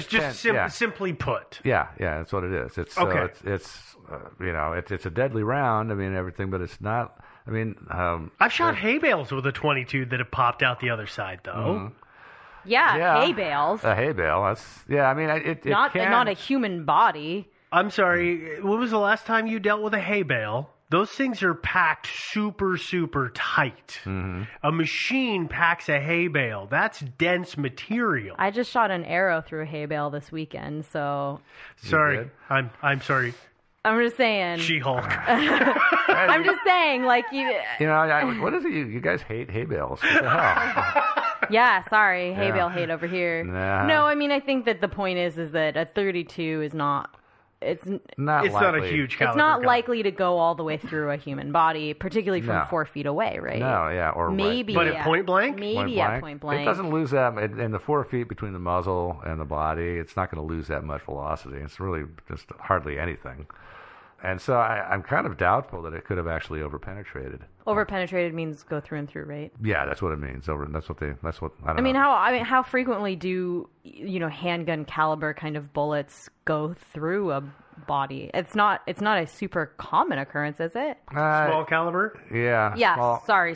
Simply put. Yeah, that's what it is. It's okay. It's a deadly round. I mean, everything, but it's not. I mean, I've shot hay bales with a 22 that have popped out the other side, though. Mm-hmm. Yeah, hay bales. A hay bale. That's I mean, it not can... not a human body. I'm sorry. When was the last time you dealt with a hay bale? Those things are packed super, super tight. Mm-hmm. A machine packs a hay bale. That's dense material. I just shot an arrow through a hay bale this weekend, so... Sorry. I'm sorry. I'm just saying. She-Hulk. I'm just saying, like, what is it? You guys hate hay bales. What the hell? Yeah, sorry. Hay bale hate over here. Nah. No, I mean, I think that the point is that a .32 is not... It's not a huge caliber. It's not gun. likely to go all the way through a human body, particularly from 4 feet away, right? No, yeah, or maybe, but at point blank, point blank. It doesn't lose that in the 4 feet between the muzzle and the body. It's not going to lose that much velocity. It's really just hardly anything. And so I'm kind of doubtful that it could have actually overpenetrated. Overpenetrated means go through and through, right? Yeah, that's what it means. I don't know. How frequently do handgun caliber kind of bullets go through a body? It's not a super common occurrence, is it? Small caliber? Yeah. Yeah. Smaller.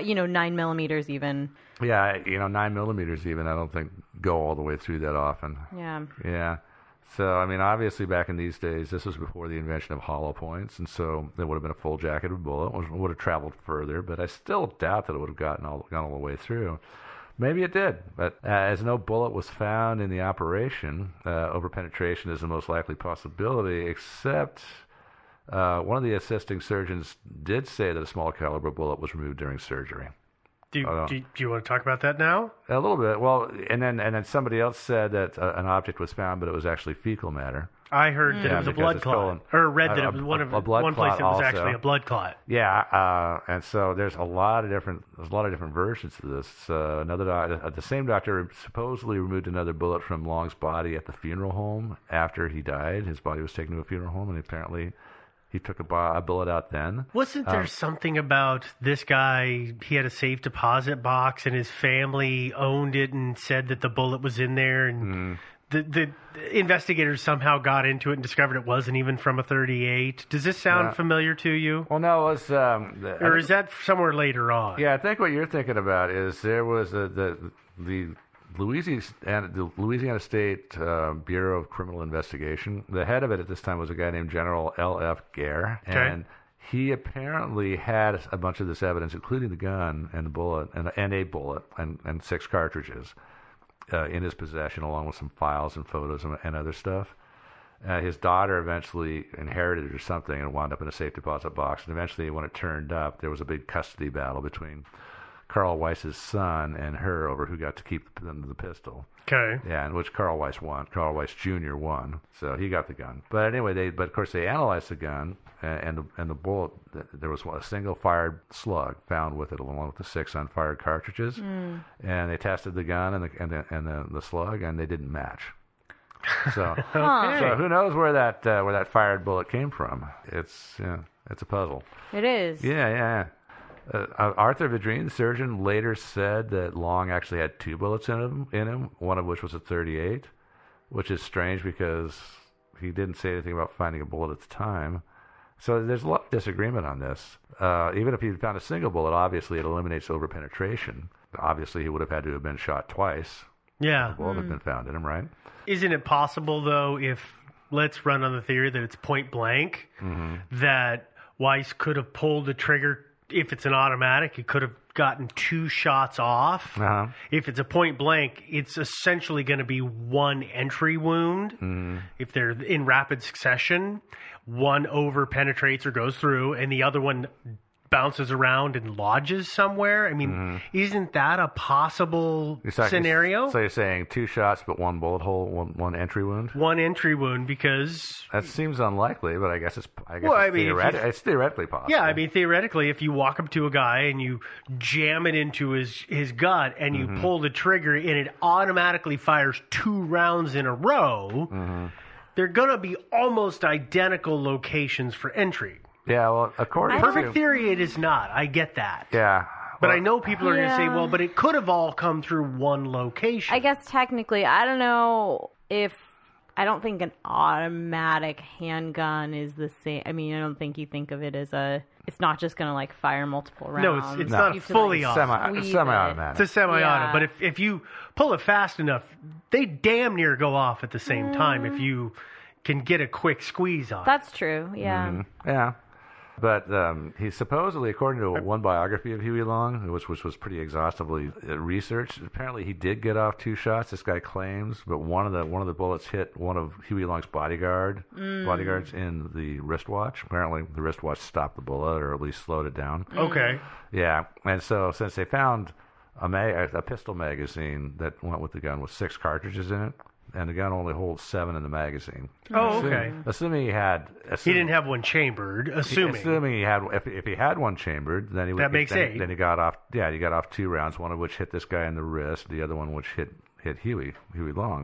9mm even. Yeah, 9mm even. I don't think go all the way through that often. Yeah. Yeah. So, I mean, obviously back in these days, this was before the invention of hollow points, and so there would have been a full-jacketed bullet. It would have traveled further, but I still doubt that it would have gone all the way through. Maybe it did, but as no bullet was found in the operation, overpenetration is the most likely possibility, except one of the assisting surgeons did say that a small-caliber bullet was removed during surgery. Do you want to talk about that now? A little bit. Well, and then somebody else said that an object was found, but it was actually fecal matter. I heard that it was a blood clot, or read that it was one place it was actually a blood clot. Yeah, and so there's a lot of different versions of this. The same doctor supposedly removed another bullet from Long's body at the funeral home after he died. His body was taken to a funeral home, and apparently he took a bullet out then. Wasn't there something about this guy? He had a safe deposit box, and his family owned it and said that the bullet was in there, and the investigators somehow got into it and discovered it wasn't even from a .38. Does this sound familiar to you? Well, no, it was... or is that somewhere later on? Yeah, I think what you're thinking about is there was the Louisiana State Bureau of Criminal Investigation. The head of it at this time was a guy named General L.F. Gare, and he apparently had a bunch of this evidence, including the gun and the bullet, and a bullet and 6 cartridges in his possession, along with some files and photos and other stuff. His daughter eventually inherited it or something and wound up in a safe deposit box. And eventually, when it turned up, there was a big custody battle between Carl Weiss's son and her over who got to keep the pistol. Okay. Yeah, in which Carl Weiss won. Carl Weiss Jr. won, so he got the gun. But anyway, but of course they analyzed the gun and the bullet. There was a single fired slug found with it, along with the 6 unfired cartridges. And they tested the gun and the slug, and they didn't match. So, so who knows where that fired bullet came from? It's a puzzle. It is. Yeah. Arthur Vidrine, the surgeon, later said that Long actually had 2 bullets in him, one of which was a .38, which is strange because he didn't say anything about finding a bullet at the time. So there's a lot of disagreement on this. Even if he found a single bullet, obviously it eliminates overpenetration. Obviously, he would have had to have been shot twice. Yeah. The bullet had been found in him, right? Isn't it possible, though, if, let's run on the theory that it's point blank, that Weiss could have pulled the trigger. If it's an automatic, he could have gotten 2 shots off. If it's a point blank, it's essentially going to be 1 entry wound. If they're in rapid succession, one over penetrates or goes through, and the other one bounces around and lodges somewhere. I mean, isn't that a possible scenario? So you're saying 2 shots, but 1 bullet hole, one entry wound? 1 entry wound, because that seems unlikely, but I guess it's theoretically possible. Yeah, I mean, theoretically, if you walk up to a guy and you jam it into his gut and you pull the trigger and it automatically fires 2 rounds in a row, they're going to be almost identical locations for entry. Yeah, well, according to... Perfect theory, it is not. I get that. Yeah. But I know people are going to say, well, but it could have all come through one location. I guess technically, I don't know if... I don't think an automatic handgun is the same. I mean, I don't think you think of it as a... It's not just going to, like, fire multiple rounds. No, it's not fully automatic. Semi-automatic. It's a semi-auto. But if you pull it fast enough, they damn near go off at the same time if you can get a quick squeeze on it. That's true, yeah. Yeah. But he supposedly, according to one biography of Huey Long, which was pretty exhaustively researched, apparently he did get off 2 shots. This guy claims, but one of the bullets hit one of Huey Long's bodyguards in the wristwatch. Apparently, the wristwatch stopped the bullet, or at least slowed it down. Okay. Yeah, and so since they found a pistol magazine that went with the gun with 6 cartridges in it, and the gun only holds 7 in the magazine. Oh, okay. Assuming he had... He didn't have one chambered, assuming he had... If he had one chambered, then he would... That makes 8. Then he got off... Yeah, he got off 2 rounds, one of which hit this guy in the wrist, the other one which hit Huey Long.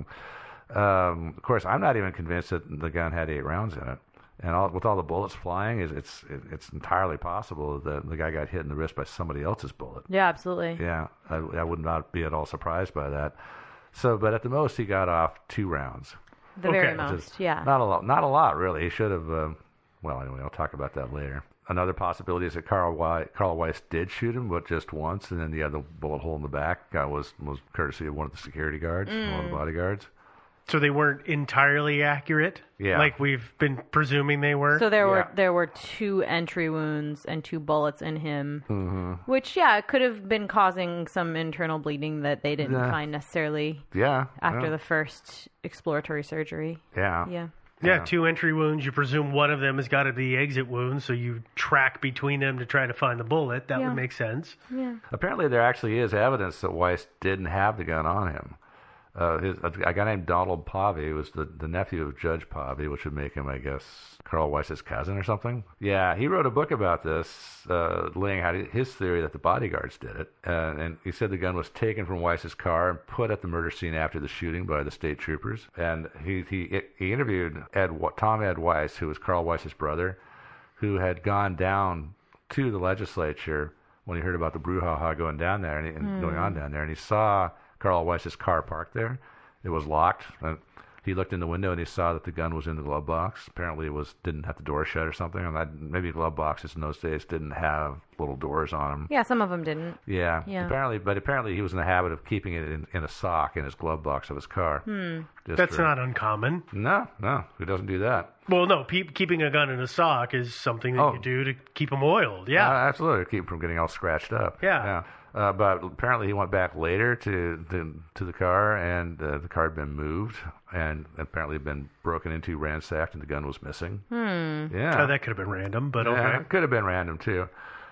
Of course, I'm not even convinced that the gun had 8 rounds in it. And with all the bullets flying, it's entirely possible that the guy got hit in the wrist by somebody else's bullet. Yeah, absolutely. Yeah, I would not be at all surprised by that. So, but at the most, he got off 2 rounds. The very most, yeah. Not a lot, really. He should have. Well, anyway, I'll talk about that later. Another possibility is that Carl Weiss did shoot him, but just once, and then the other bullet hole in the back was courtesy of one of the security guards, one of the bodyguards. So they weren't entirely accurate, like we've been presuming they were. So there were 2 entry wounds and 2 bullets in him, which could have been causing some internal bleeding that they didn't find necessarily. After the first exploratory surgery. Yeah. Yeah, 2 entry wounds. You presume one of them has got to be the exit wound, so you track between them to try to find the bullet. That would make sense. Yeah. Apparently, there actually is evidence that Weiss didn't have the gun on him. A guy named Donald Pavey was the nephew of Judge Pavey, which would make him, I guess, Carl Weiss's cousin or something. Yeah, he wrote a book about this, laying out his theory that the bodyguards did it. And he said the gun was taken from Weiss's car and put at the murder scene after the shooting by the state troopers. And he interviewed Tom Ed Weiss, who was Carl Weiss's brother, who had gone down to the legislature when he heard about the brouhaha going down there and going on down there, and he saw Carl Weiss's car parked there. It was locked. He looked in the window and he saw that the gun was in the glove box. Apparently, didn't have the door shut or something. And maybe glove boxes in those days didn't have little doors on them. Yeah, some of them didn't. Yeah. Apparently he was in the habit of keeping it in a sock in his glove box of his car. That's not uncommon. No, who doesn't do that? Well, no, keeping a gun in a sock is something that you do to keep them oiled. Yeah, absolutely, keep them from getting all scratched up. Yeah. But apparently he went back later to the car, and the car had been moved, and apparently had been broken into, ransacked, and the gun was missing. Yeah. That could have been random, but okay. It could have been random, too.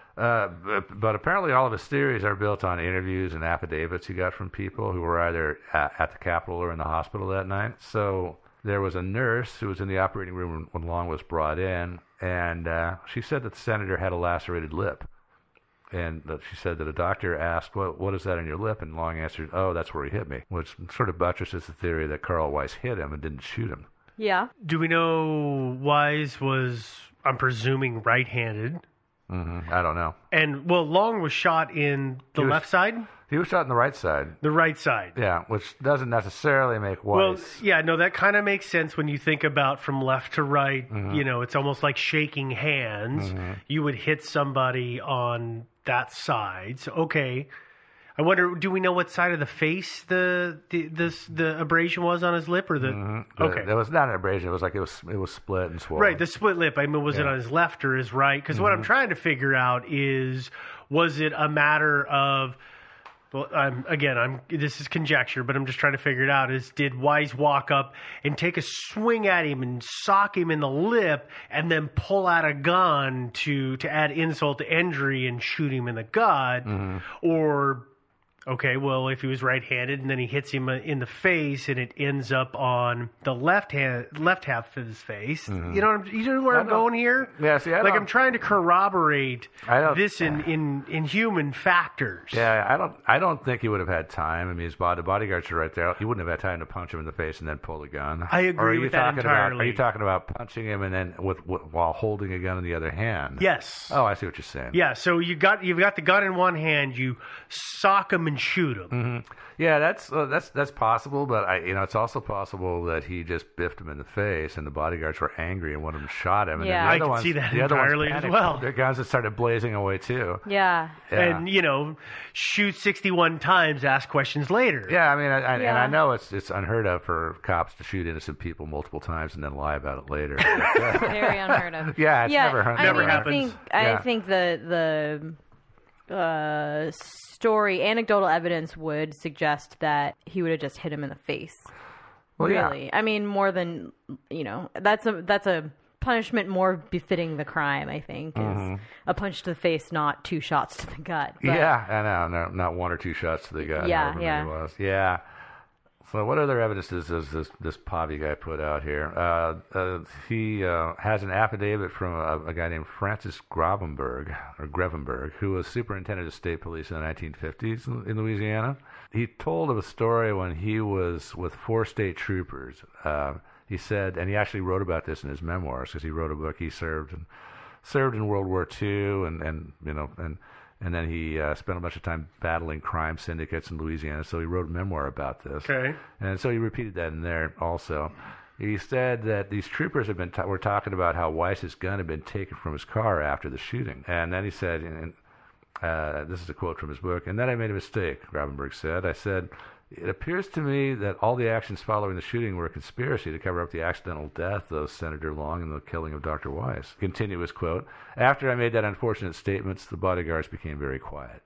But apparently all of his theories are built on interviews and affidavits he got from people who were either at the Capitol or in the hospital that night. So there was a nurse who was in the operating room when Long was brought in, and she said that the senator had a lacerated lip. And she said that a doctor asked, what is that on your lip? And Long answered, that's where he hit me, which sort of buttresses the theory that Carl Weiss hit him and didn't shoot him. Yeah. Do we know Weiss was, I'm presuming, right-handed? I don't know. And, Long was shot in the left side? He was shot in the right side. The right side. Yeah, which doesn't necessarily make Weiss. Well, yeah, no, that kind of makes sense when you think about from left to right. It's almost like shaking hands. You would hit somebody on that side. So, okay. I wonder, do we know what side of the face the abrasion was on his lip, or the? Okay, it was not an abrasion. It was like it was split and swollen. Right, the split lip. I mean, was it on his left or his right? Because what I'm trying to figure out is, was it a matter of? Well, this is conjecture, but I'm just trying to figure it out. Did Weiss walk up and take a swing at him and sock him in the lip, and then pull out a gun to add insult to injury and shoot him in the gut, or? Okay, well, if he was right-handed and then he hits him in the face and it ends up on the left half of his face, you know where I'm going here? Yeah, see, I'm trying to corroborate this in human factors. Yeah, I don't think he would have had time. I mean, the bodyguards are right there. He wouldn't have had time to punch him in the face and then pull the gun. I agree with that entirely. Are you talking about punching him and then while holding a gun in the other hand? Yes. Oh, I see what you're saying. Yeah, so you've got the gun in one hand, you sock him and shoot him. Yeah, that's possible, but it's also possible that he just biffed him in the face, and the bodyguards were angry, and one of them shot him. And yeah, then I can see that entirely as well. Their guns had started blazing away too. Yeah. And shoot 61 times, ask questions later. Yeah, I mean, and I know it's unheard of for cops to shoot innocent people multiple times and then lie about it later. Very unheard of. Yeah, it's never happens. I think the story, anecdotal evidence would suggest that he would have just hit him in the face. Well, really, yeah. I mean, more than that's a punishment more befitting the crime. I think is a punch to the face, not 2 shots to the gut. But, yeah, I know, not 1 or 2 shots to the gut. Yeah. It was. Yeah. So what other evidence does this Pavey guy put out here? He has an affidavit from a guy named Francis Grevenberg, who was superintendent of state police in the 1950s in Louisiana. He told of a story when he was with 4 state troopers. He said, and he actually wrote about this in his memoirs because he wrote a book. He served in World War II, and then he spent a bunch of time battling crime syndicates in Louisiana, so he wrote a memoir about this. Okay. And so he repeated that in there also. He said that these troopers were talking about how Weiss's gun had been taken from his car after the shooting. And then he said, this is a quote from his book, "And then I made a mistake," Gravenberg said. "I said, it appears to me that all the actions following the shooting were a conspiracy to cover up the accidental death of Senator Long and the killing of Dr. Weiss." Continuous quote, "After I made that unfortunate statement, the bodyguards became very quiet."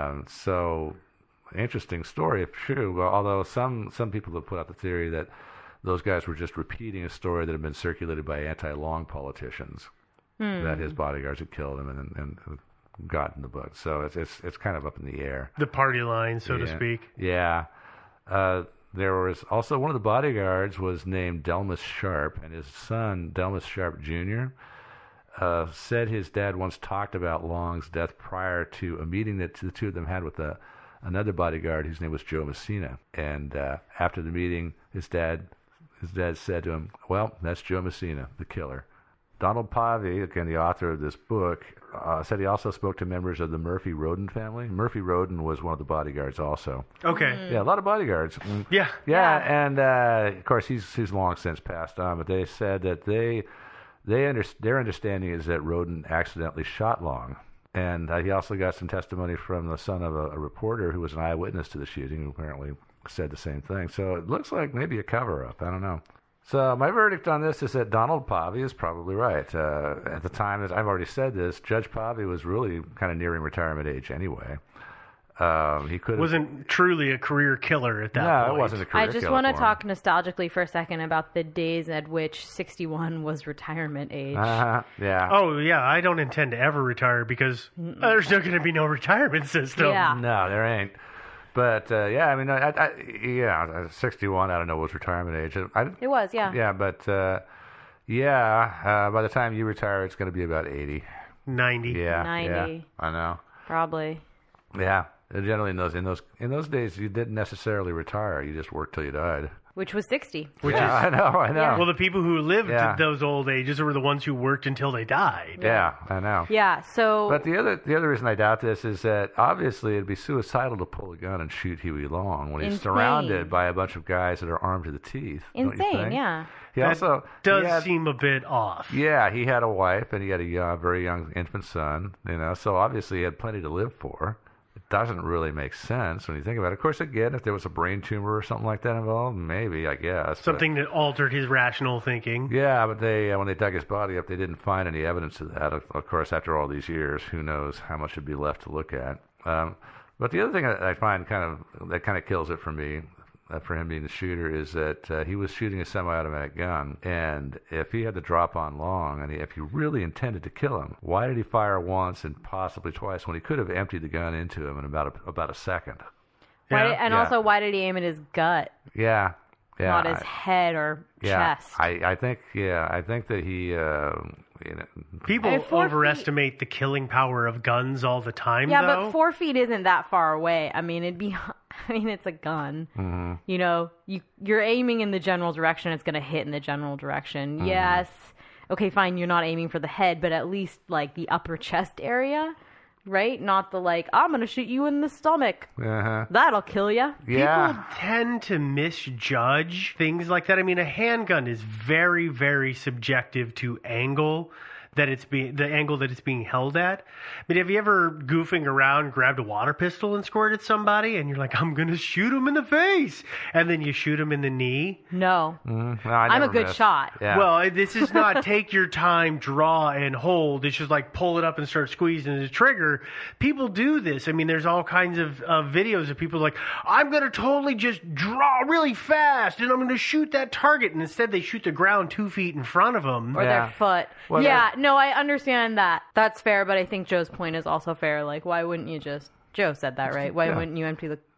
So, interesting story if true. Although some people have put out the theory that those guys were just repeating a story that had been circulated by anti-Long politicians that his bodyguards had killed him and got in the book. So it's kind of up in the air. The party line, so to speak. Yeah. There was also one of the bodyguards was named Delmas Sharp, and his son, Delmas Sharp Jr., said his dad once talked about Long's death prior to a meeting that the two of them had with another bodyguard whose name was Joe Messina. And after the meeting, his dad said to him, "Well, that's Joe Messina, the killer." Donald Pavey, again the author of this book, said he also spoke to members of the Murphy Roden family. Murphy Roden was one of the bodyguards also. Okay. Yeah, a lot of bodyguards. Yeah. And of course he's long since passed on, but they said that their understanding is that Roden accidentally shot Long. And he also got some testimony from the son of a reporter who was an eyewitness to the shooting, who apparently said the same thing. So it looks like maybe a cover-up. I don't know. So my verdict on this is that Donald Pavey is probably right. At the time, as I've already said this, Judge Pavey was really kind of nearing retirement age anyway. He wasn't truly a career killer at that point. No, it wasn't a career killer. I just want to talk nostalgically for a second about the days at which 61 was retirement age. Yeah. Oh, yeah. I don't intend to ever retire because there's not going to be no retirement system. Yeah. No, there ain't. But, yeah, I mean, 61, I don't know, was retirement age. It was, yeah. Yeah, but, by the time you retire, it's going to be about 80. 90. Yeah. 90. Yeah, I know. Probably. Yeah. Generally, in those days, you didn't necessarily retire. You just worked till you died. Which was 60. I know. Yeah. Well, the people who lived those old ages were the ones who worked until they died. Yeah, I know. Yeah, so... But the other reason I doubt this is that obviously it'd be suicidal to pull a gun and shoot Huey Long when he's surrounded by a bunch of guys that are armed to the teeth. Insane, yeah. He also does seem a bit off. Yeah, he had a wife and he had a very young infant son, so obviously he had plenty to live for. Doesn't really make sense when you think about it. Of course, again, if there was a brain tumor or something like that involved, maybe, I guess. Something that altered his rational thinking. Yeah, but when they dug his body up, they didn't find any evidence of that. Of course, after all these years, who knows how much would be left to look at. But the other thing I find kind of kills it for me, for him being the shooter, is that he was shooting a semi-automatic gun, and if he had the drop on Long, and if he really intended to kill him, why did he fire once and possibly twice when he could have emptied the gun into him in about a second? Also, why did he aim at his gut? Yeah. Not his head or chest. I think that he. People overestimate the killing power of guns all the time. Yeah, though. but 4 feet isn't that far away. I mean, it's a gun. Mm-hmm. You're aiming in the general direction. It's going to hit in the general direction. Mm-hmm. Yes. Okay, fine. You're not aiming for the head, but at least like the upper chest area. Right? Not the I'm going to shoot you in the stomach. Uh-huh. That'll kill you. Yeah. People tend to misjudge things like that. I mean, a handgun is very, very subjective to angle the angle that it's being held at. But have you ever goofing around grabbed a water pistol and squirted somebody and you're like, I'm going to shoot him in the face, and then you shoot him in the knee? No. Mm-hmm. No, I'm a good shot. Yeah. Well, this is not take your time, draw, and hold. It's just like pull it up and start squeezing the trigger. People do this. I mean, there's all kinds of videos of people like, I'm going to totally just draw really fast and I'm going to shoot that target. And instead they shoot the ground 2 feet in front of them. Or their foot. Well, no, I understand that. That's fair, but I think Joe's point is also fair. Like, why wouldn't you Joe said that, right? Why wouldn't you empty the...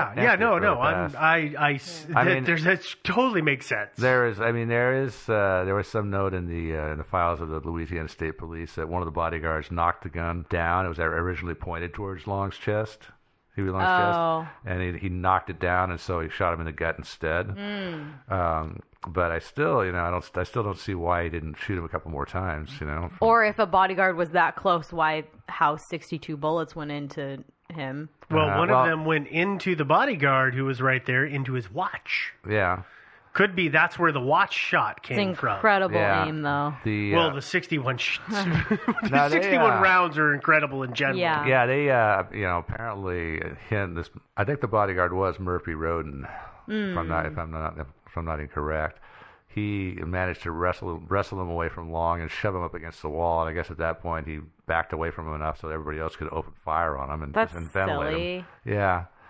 That totally makes sense. There was some note in the files of the Louisiana State Police that one of the bodyguards knocked the gun down. It was originally pointed towards Long's chest. Huey Long's chest, and he knocked it down, and so he shot him in the gut instead. But I still, I still don't see why he didn't shoot him a couple more times, Or if a bodyguard was that close, how 62 bullets went into him. Well, one of them went into the bodyguard who was right there, into his watch. Yeah. Could be that's where the watch shot came from. It's incredible aim, though. The 61 rounds are incredible in general. Yeah. Yeah, they, apparently, I think the bodyguard was Murphy Roden, if I'm not incorrect. He managed to wrestle him away from Long and shove him up against the wall. And I guess at that point he backed away from him enough so everybody else could open fire on him and ventilate him. Silly. Yeah.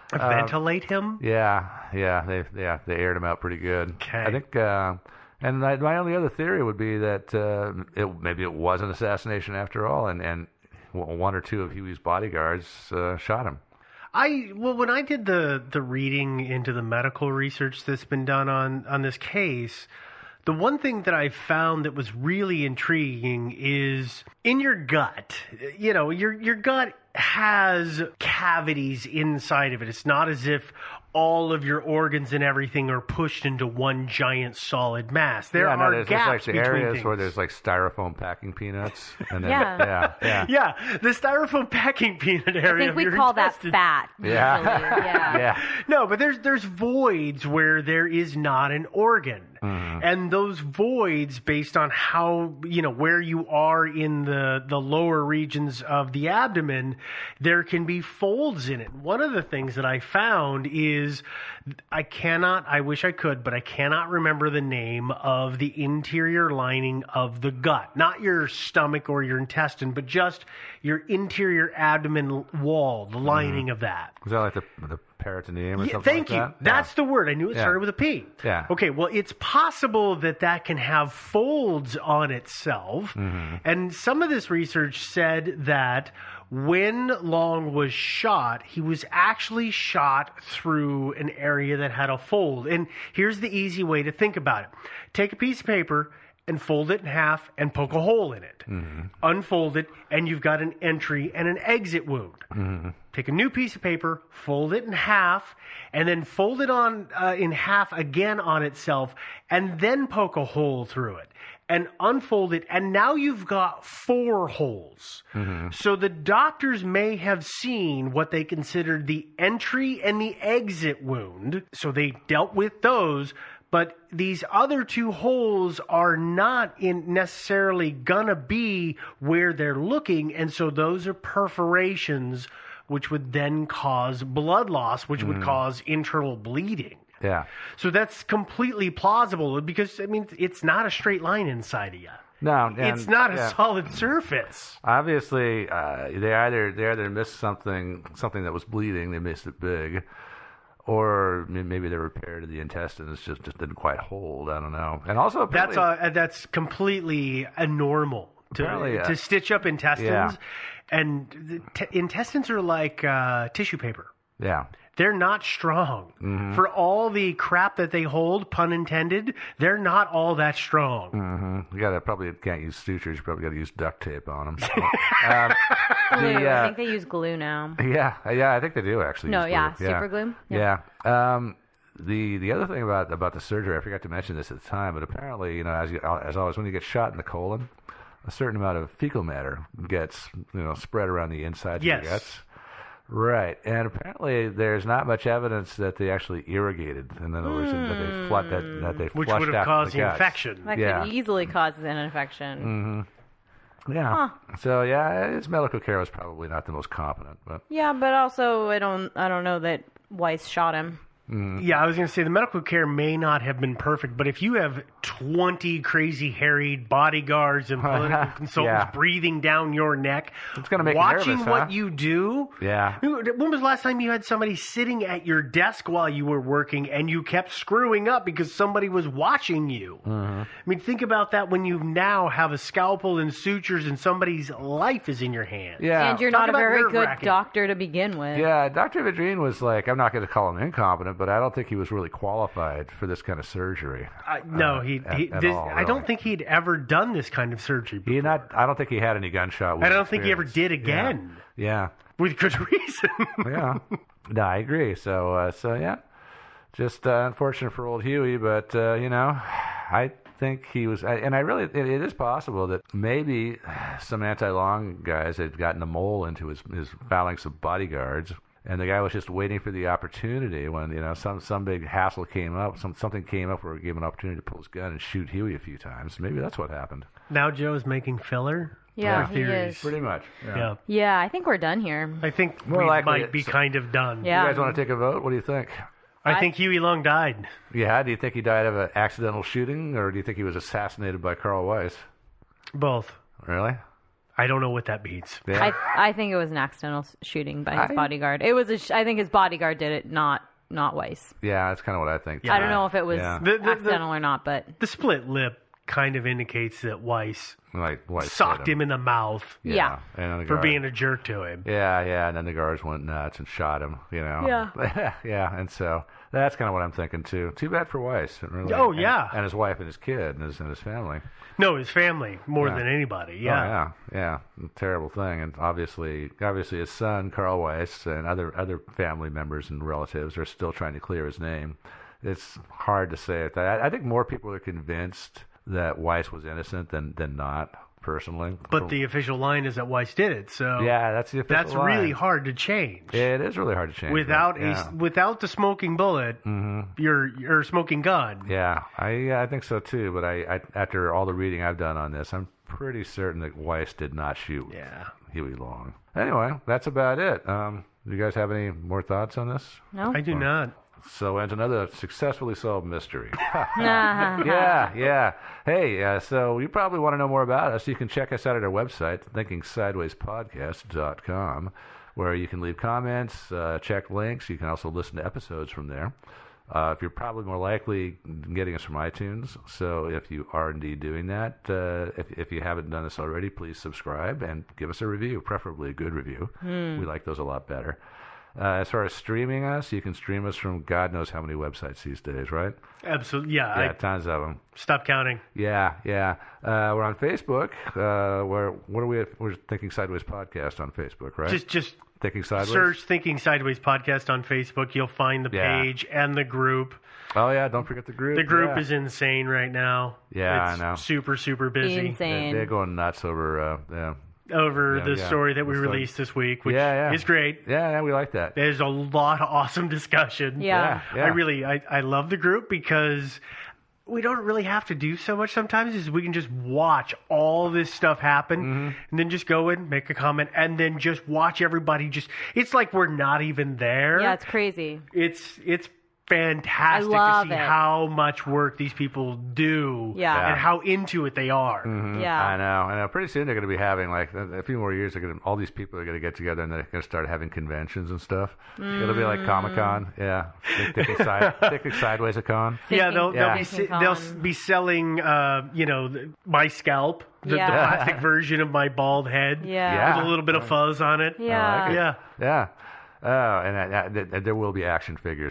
Ventilate him? Yeah, they aired him out pretty good. Okay. I think, and my only other theory would be that maybe it was an assassination after all, and one or two of Huey's bodyguards shot him. When I did the reading into the medical research that's been done on this case, the one thing that I found that was really intriguing is in your gut. Your gut has cavities inside of it. It's not as if all of your organs and everything are pushed into one giant solid mass. There are gaps between areas things. where there's like styrofoam packing peanuts. And then, yeah, the styrofoam packing peanut area. I think we call that fat. Yeah. No, but there's voids where there is not an organ. Mm-hmm. And those voids, based on how, where you are in the lower regions of the abdomen, there can be folds in it. One of the things that I found is I wish I could, but I cannot remember the name of the interior lining of the gut. Not your stomach or your intestine, but just your interior abdomen wall, the lining of that. Is that like the peritoneum or something thank like you. that? That's the word. I knew it started with a P. Yeah. Okay, well, it's possible that can have folds on itself. Mm-hmm. And some of this research said that when Long was shot, he was actually shot through an area that had a fold. And here's the easy way to think about it. Take a piece of paper and fold it in half and poke a hole in it. Mm-hmm. Unfold it, and you've got an entry and an exit wound. Mm-hmm. Take a new piece of paper, fold it in half, and then fold it on in half again on itself, and then poke a hole through it. And unfold it, and now you've got 4 holes. Mm-hmm. So the doctors may have seen what they considered the entry and the exit wound, so they dealt with those. But these other 2 holes are not necessarily gonna be where they're looking, and so those are perforations, which would then cause blood loss, which would cause internal bleeding. Yeah. So that's completely plausible because, it's not a straight line inside of you. No. It's not a solid surface. Obviously, they either missed something that was bleeding, they missed it big, or maybe the repair to the intestines just didn't quite hold. I don't know. And also, that's completely abnormal to stitch up intestines. Yeah. And intestines are like tissue paper. Yeah. They're not strong. Mm-hmm. For all the crap that they hold, pun intended, they're not all that strong. Mm-hmm. Probably can't use sutures. You probably got to use duct tape on them. Glue. I think they use glue now. Yeah, I think they do actually. No, use glue. super glue. Yeah. The other thing about the surgery, I forgot to mention this at the time, but apparently, as always, when you get shot in the colon, a certain amount of fecal matter gets spread around the inside of your guts. Right, and apparently there's not much evidence that they actually irrigated. In other words, that they which flushed would have out caused the guts. infection. That could easily cause an infection. Mm-hmm. Yeah. Huh. So his medical care was probably not the most competent, but but also I don't know that Weiss shot him. Yeah, I was going to say the medical care may not have been perfect, but if you have 20 crazy harried bodyguards and political consultants breathing down your neck, it's going to make watching you nervous, what you do. Yeah. When was the last time you had somebody sitting at your desk while you were working and you kept screwing up because somebody was watching you? Mm-hmm. Think about that when you now have a scalpel and sutures and somebody's life is in your hands. Yeah. And you're not a very good doctor to begin with. Yeah, Dr. Vidrine was like, I'm not going to call him incompetent, but I don't think he was really qualified for this kind of surgery. No, I don't think he'd ever done this kind of surgery before. I don't think he had any gunshot wound. I don't think he ever did again. Yeah. With good reason. Yeah. No, I agree. So yeah. Just unfortunate for old Huey, but, I think he was, and I really, it is possible that maybe some anti-Long guys had gotten a mole into his phalanx of bodyguards. And the guy was just waiting for the opportunity when, some big hassle came up, something came up where he gave him an opportunity to pull his gun and shoot Huey a few times. Maybe that's what happened. Now Joe's making filler? Yeah, he is. Pretty much. Yeah, I think we're done here. I think we might be kind of done. Yeah. You guys want to take a vote? What do you think? I think Huey Long died. Yeah, do you think he died of an accidental shooting, or do you think he was assassinated by Carl Weiss? Both. Really? I don't know what that means. Yeah. I think it was an accidental shooting by his bodyguard. It was. I think his bodyguard did it, not Weiss. Yeah, that's kind of what I think. I don't know if it was accidental or not, but the split lip kind of indicates that Weiss Weiss socked him in the mouth. Yeah. And for being a jerk to him. Yeah, and then the guards went nuts and shot him, Yeah. Yeah, and so that's kind of what I'm thinking, too. Too bad for Weiss. Really. Oh, yeah. And his wife and his kid and his family. No, his family, more than anybody, yeah. Oh, yeah. Terrible thing. And obviously his son, Carl Weiss, and other family members and relatives are still trying to clear his name. It's hard to say it. I think more people are convinced that Weiss was innocent than not, personally. But the official line is that Weiss did it, so yeah, that's the official line. That's really hard to change. It is really hard to change. Without the smoking bullet, your smoking gun. Yeah, I think so too. But I after all the reading I've done on this, I'm pretty certain that Weiss did not shoot Huey Long. Anyway, that's about it. Do you guys have any more thoughts on this? No, I do not. So ends another successfully solved mystery. Yeah. Hey, so you probably want to know more about us. You can check us out at our website, thinkingsidewayspodcast.com, where you can leave comments, check links. You can also listen to episodes from there. If you're probably more likely getting us from iTunes. So if you are indeed doing that, if you haven't done this already, please subscribe and give us a review, preferably a good review. We like those a lot better. As far as streaming us, you can stream us from God knows how many websites these days, right? Absolutely, yeah. Yeah, tons of them. Stop counting. Yeah. We're on Facebook. We're Thinking Sideways Podcast on Facebook, right? Just Thinking Sideways. Search Thinking Sideways Podcast on Facebook. You'll find the page and the group. Oh yeah, don't forget the group. The group is insane right now. Yeah, it's I know. Super, super busy. Insane. They're going nuts over the story that we released this week, which is great. Yeah, we like that. There's a lot of awesome discussion. Yeah. I love the group because we don't really have to do so much sometimes. Is we can just watch all this stuff happen and then just go in, make a comment, and then just watch everybody it's like we're not even there. Yeah, it's crazy. It's fantastic to see how much work these people do and how into it they are. Yeah, I know. Pretty soon they're going to be having a few more years. All these people are going to get together and they're going to start having conventions and stuff. It'll be like Comic-Con. Yeah, Thinking Sideways a con. Yeah, they'll be selling my scalp, the plastic version of my bald head, with a little bit of fuzz on it. Yeah. Yeah. Oh, and there will be action figures.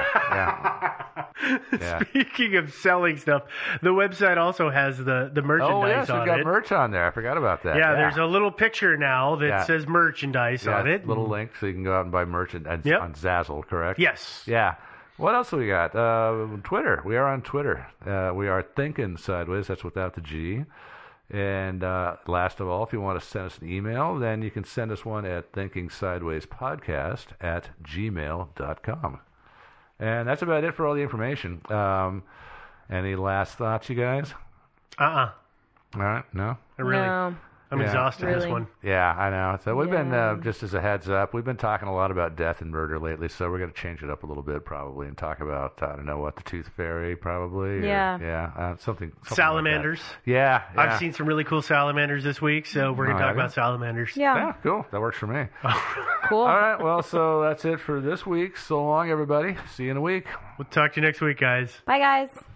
Speaking of selling stuff, the website also has the merchandise on it. Oh, yes, we've got merch on there. I forgot about that. Yeah, there's a little picture now that says merchandise on it. Little link so you can go out and buy merch on Zazzle, correct? Yes. Yeah. What else do we got? Twitter. We are on Twitter. We are Thinking Sideways. That's without the G. And last of all, if you want to send us an email, then you can send us one at thinkingsidewayspodcast@gmail.com. And that's about it for all the information. Any last thoughts, you guys? All right, no? I'm exhausted on this one. Yeah, I know. So we've been, just as a heads up, we've been talking a lot about death and murder lately, so we're going to change it up a little bit probably and talk about, I don't know what, the Tooth Fairy probably? Yeah. Something salamanders. Like that. Yeah. I've seen some really cool salamanders this week, so we're going to talk about salamanders. Yeah, cool. That works for me. Cool. All right, well, so that's it for this week. So long, everybody. See you in a week. We'll talk to you next week, guys. Bye, guys.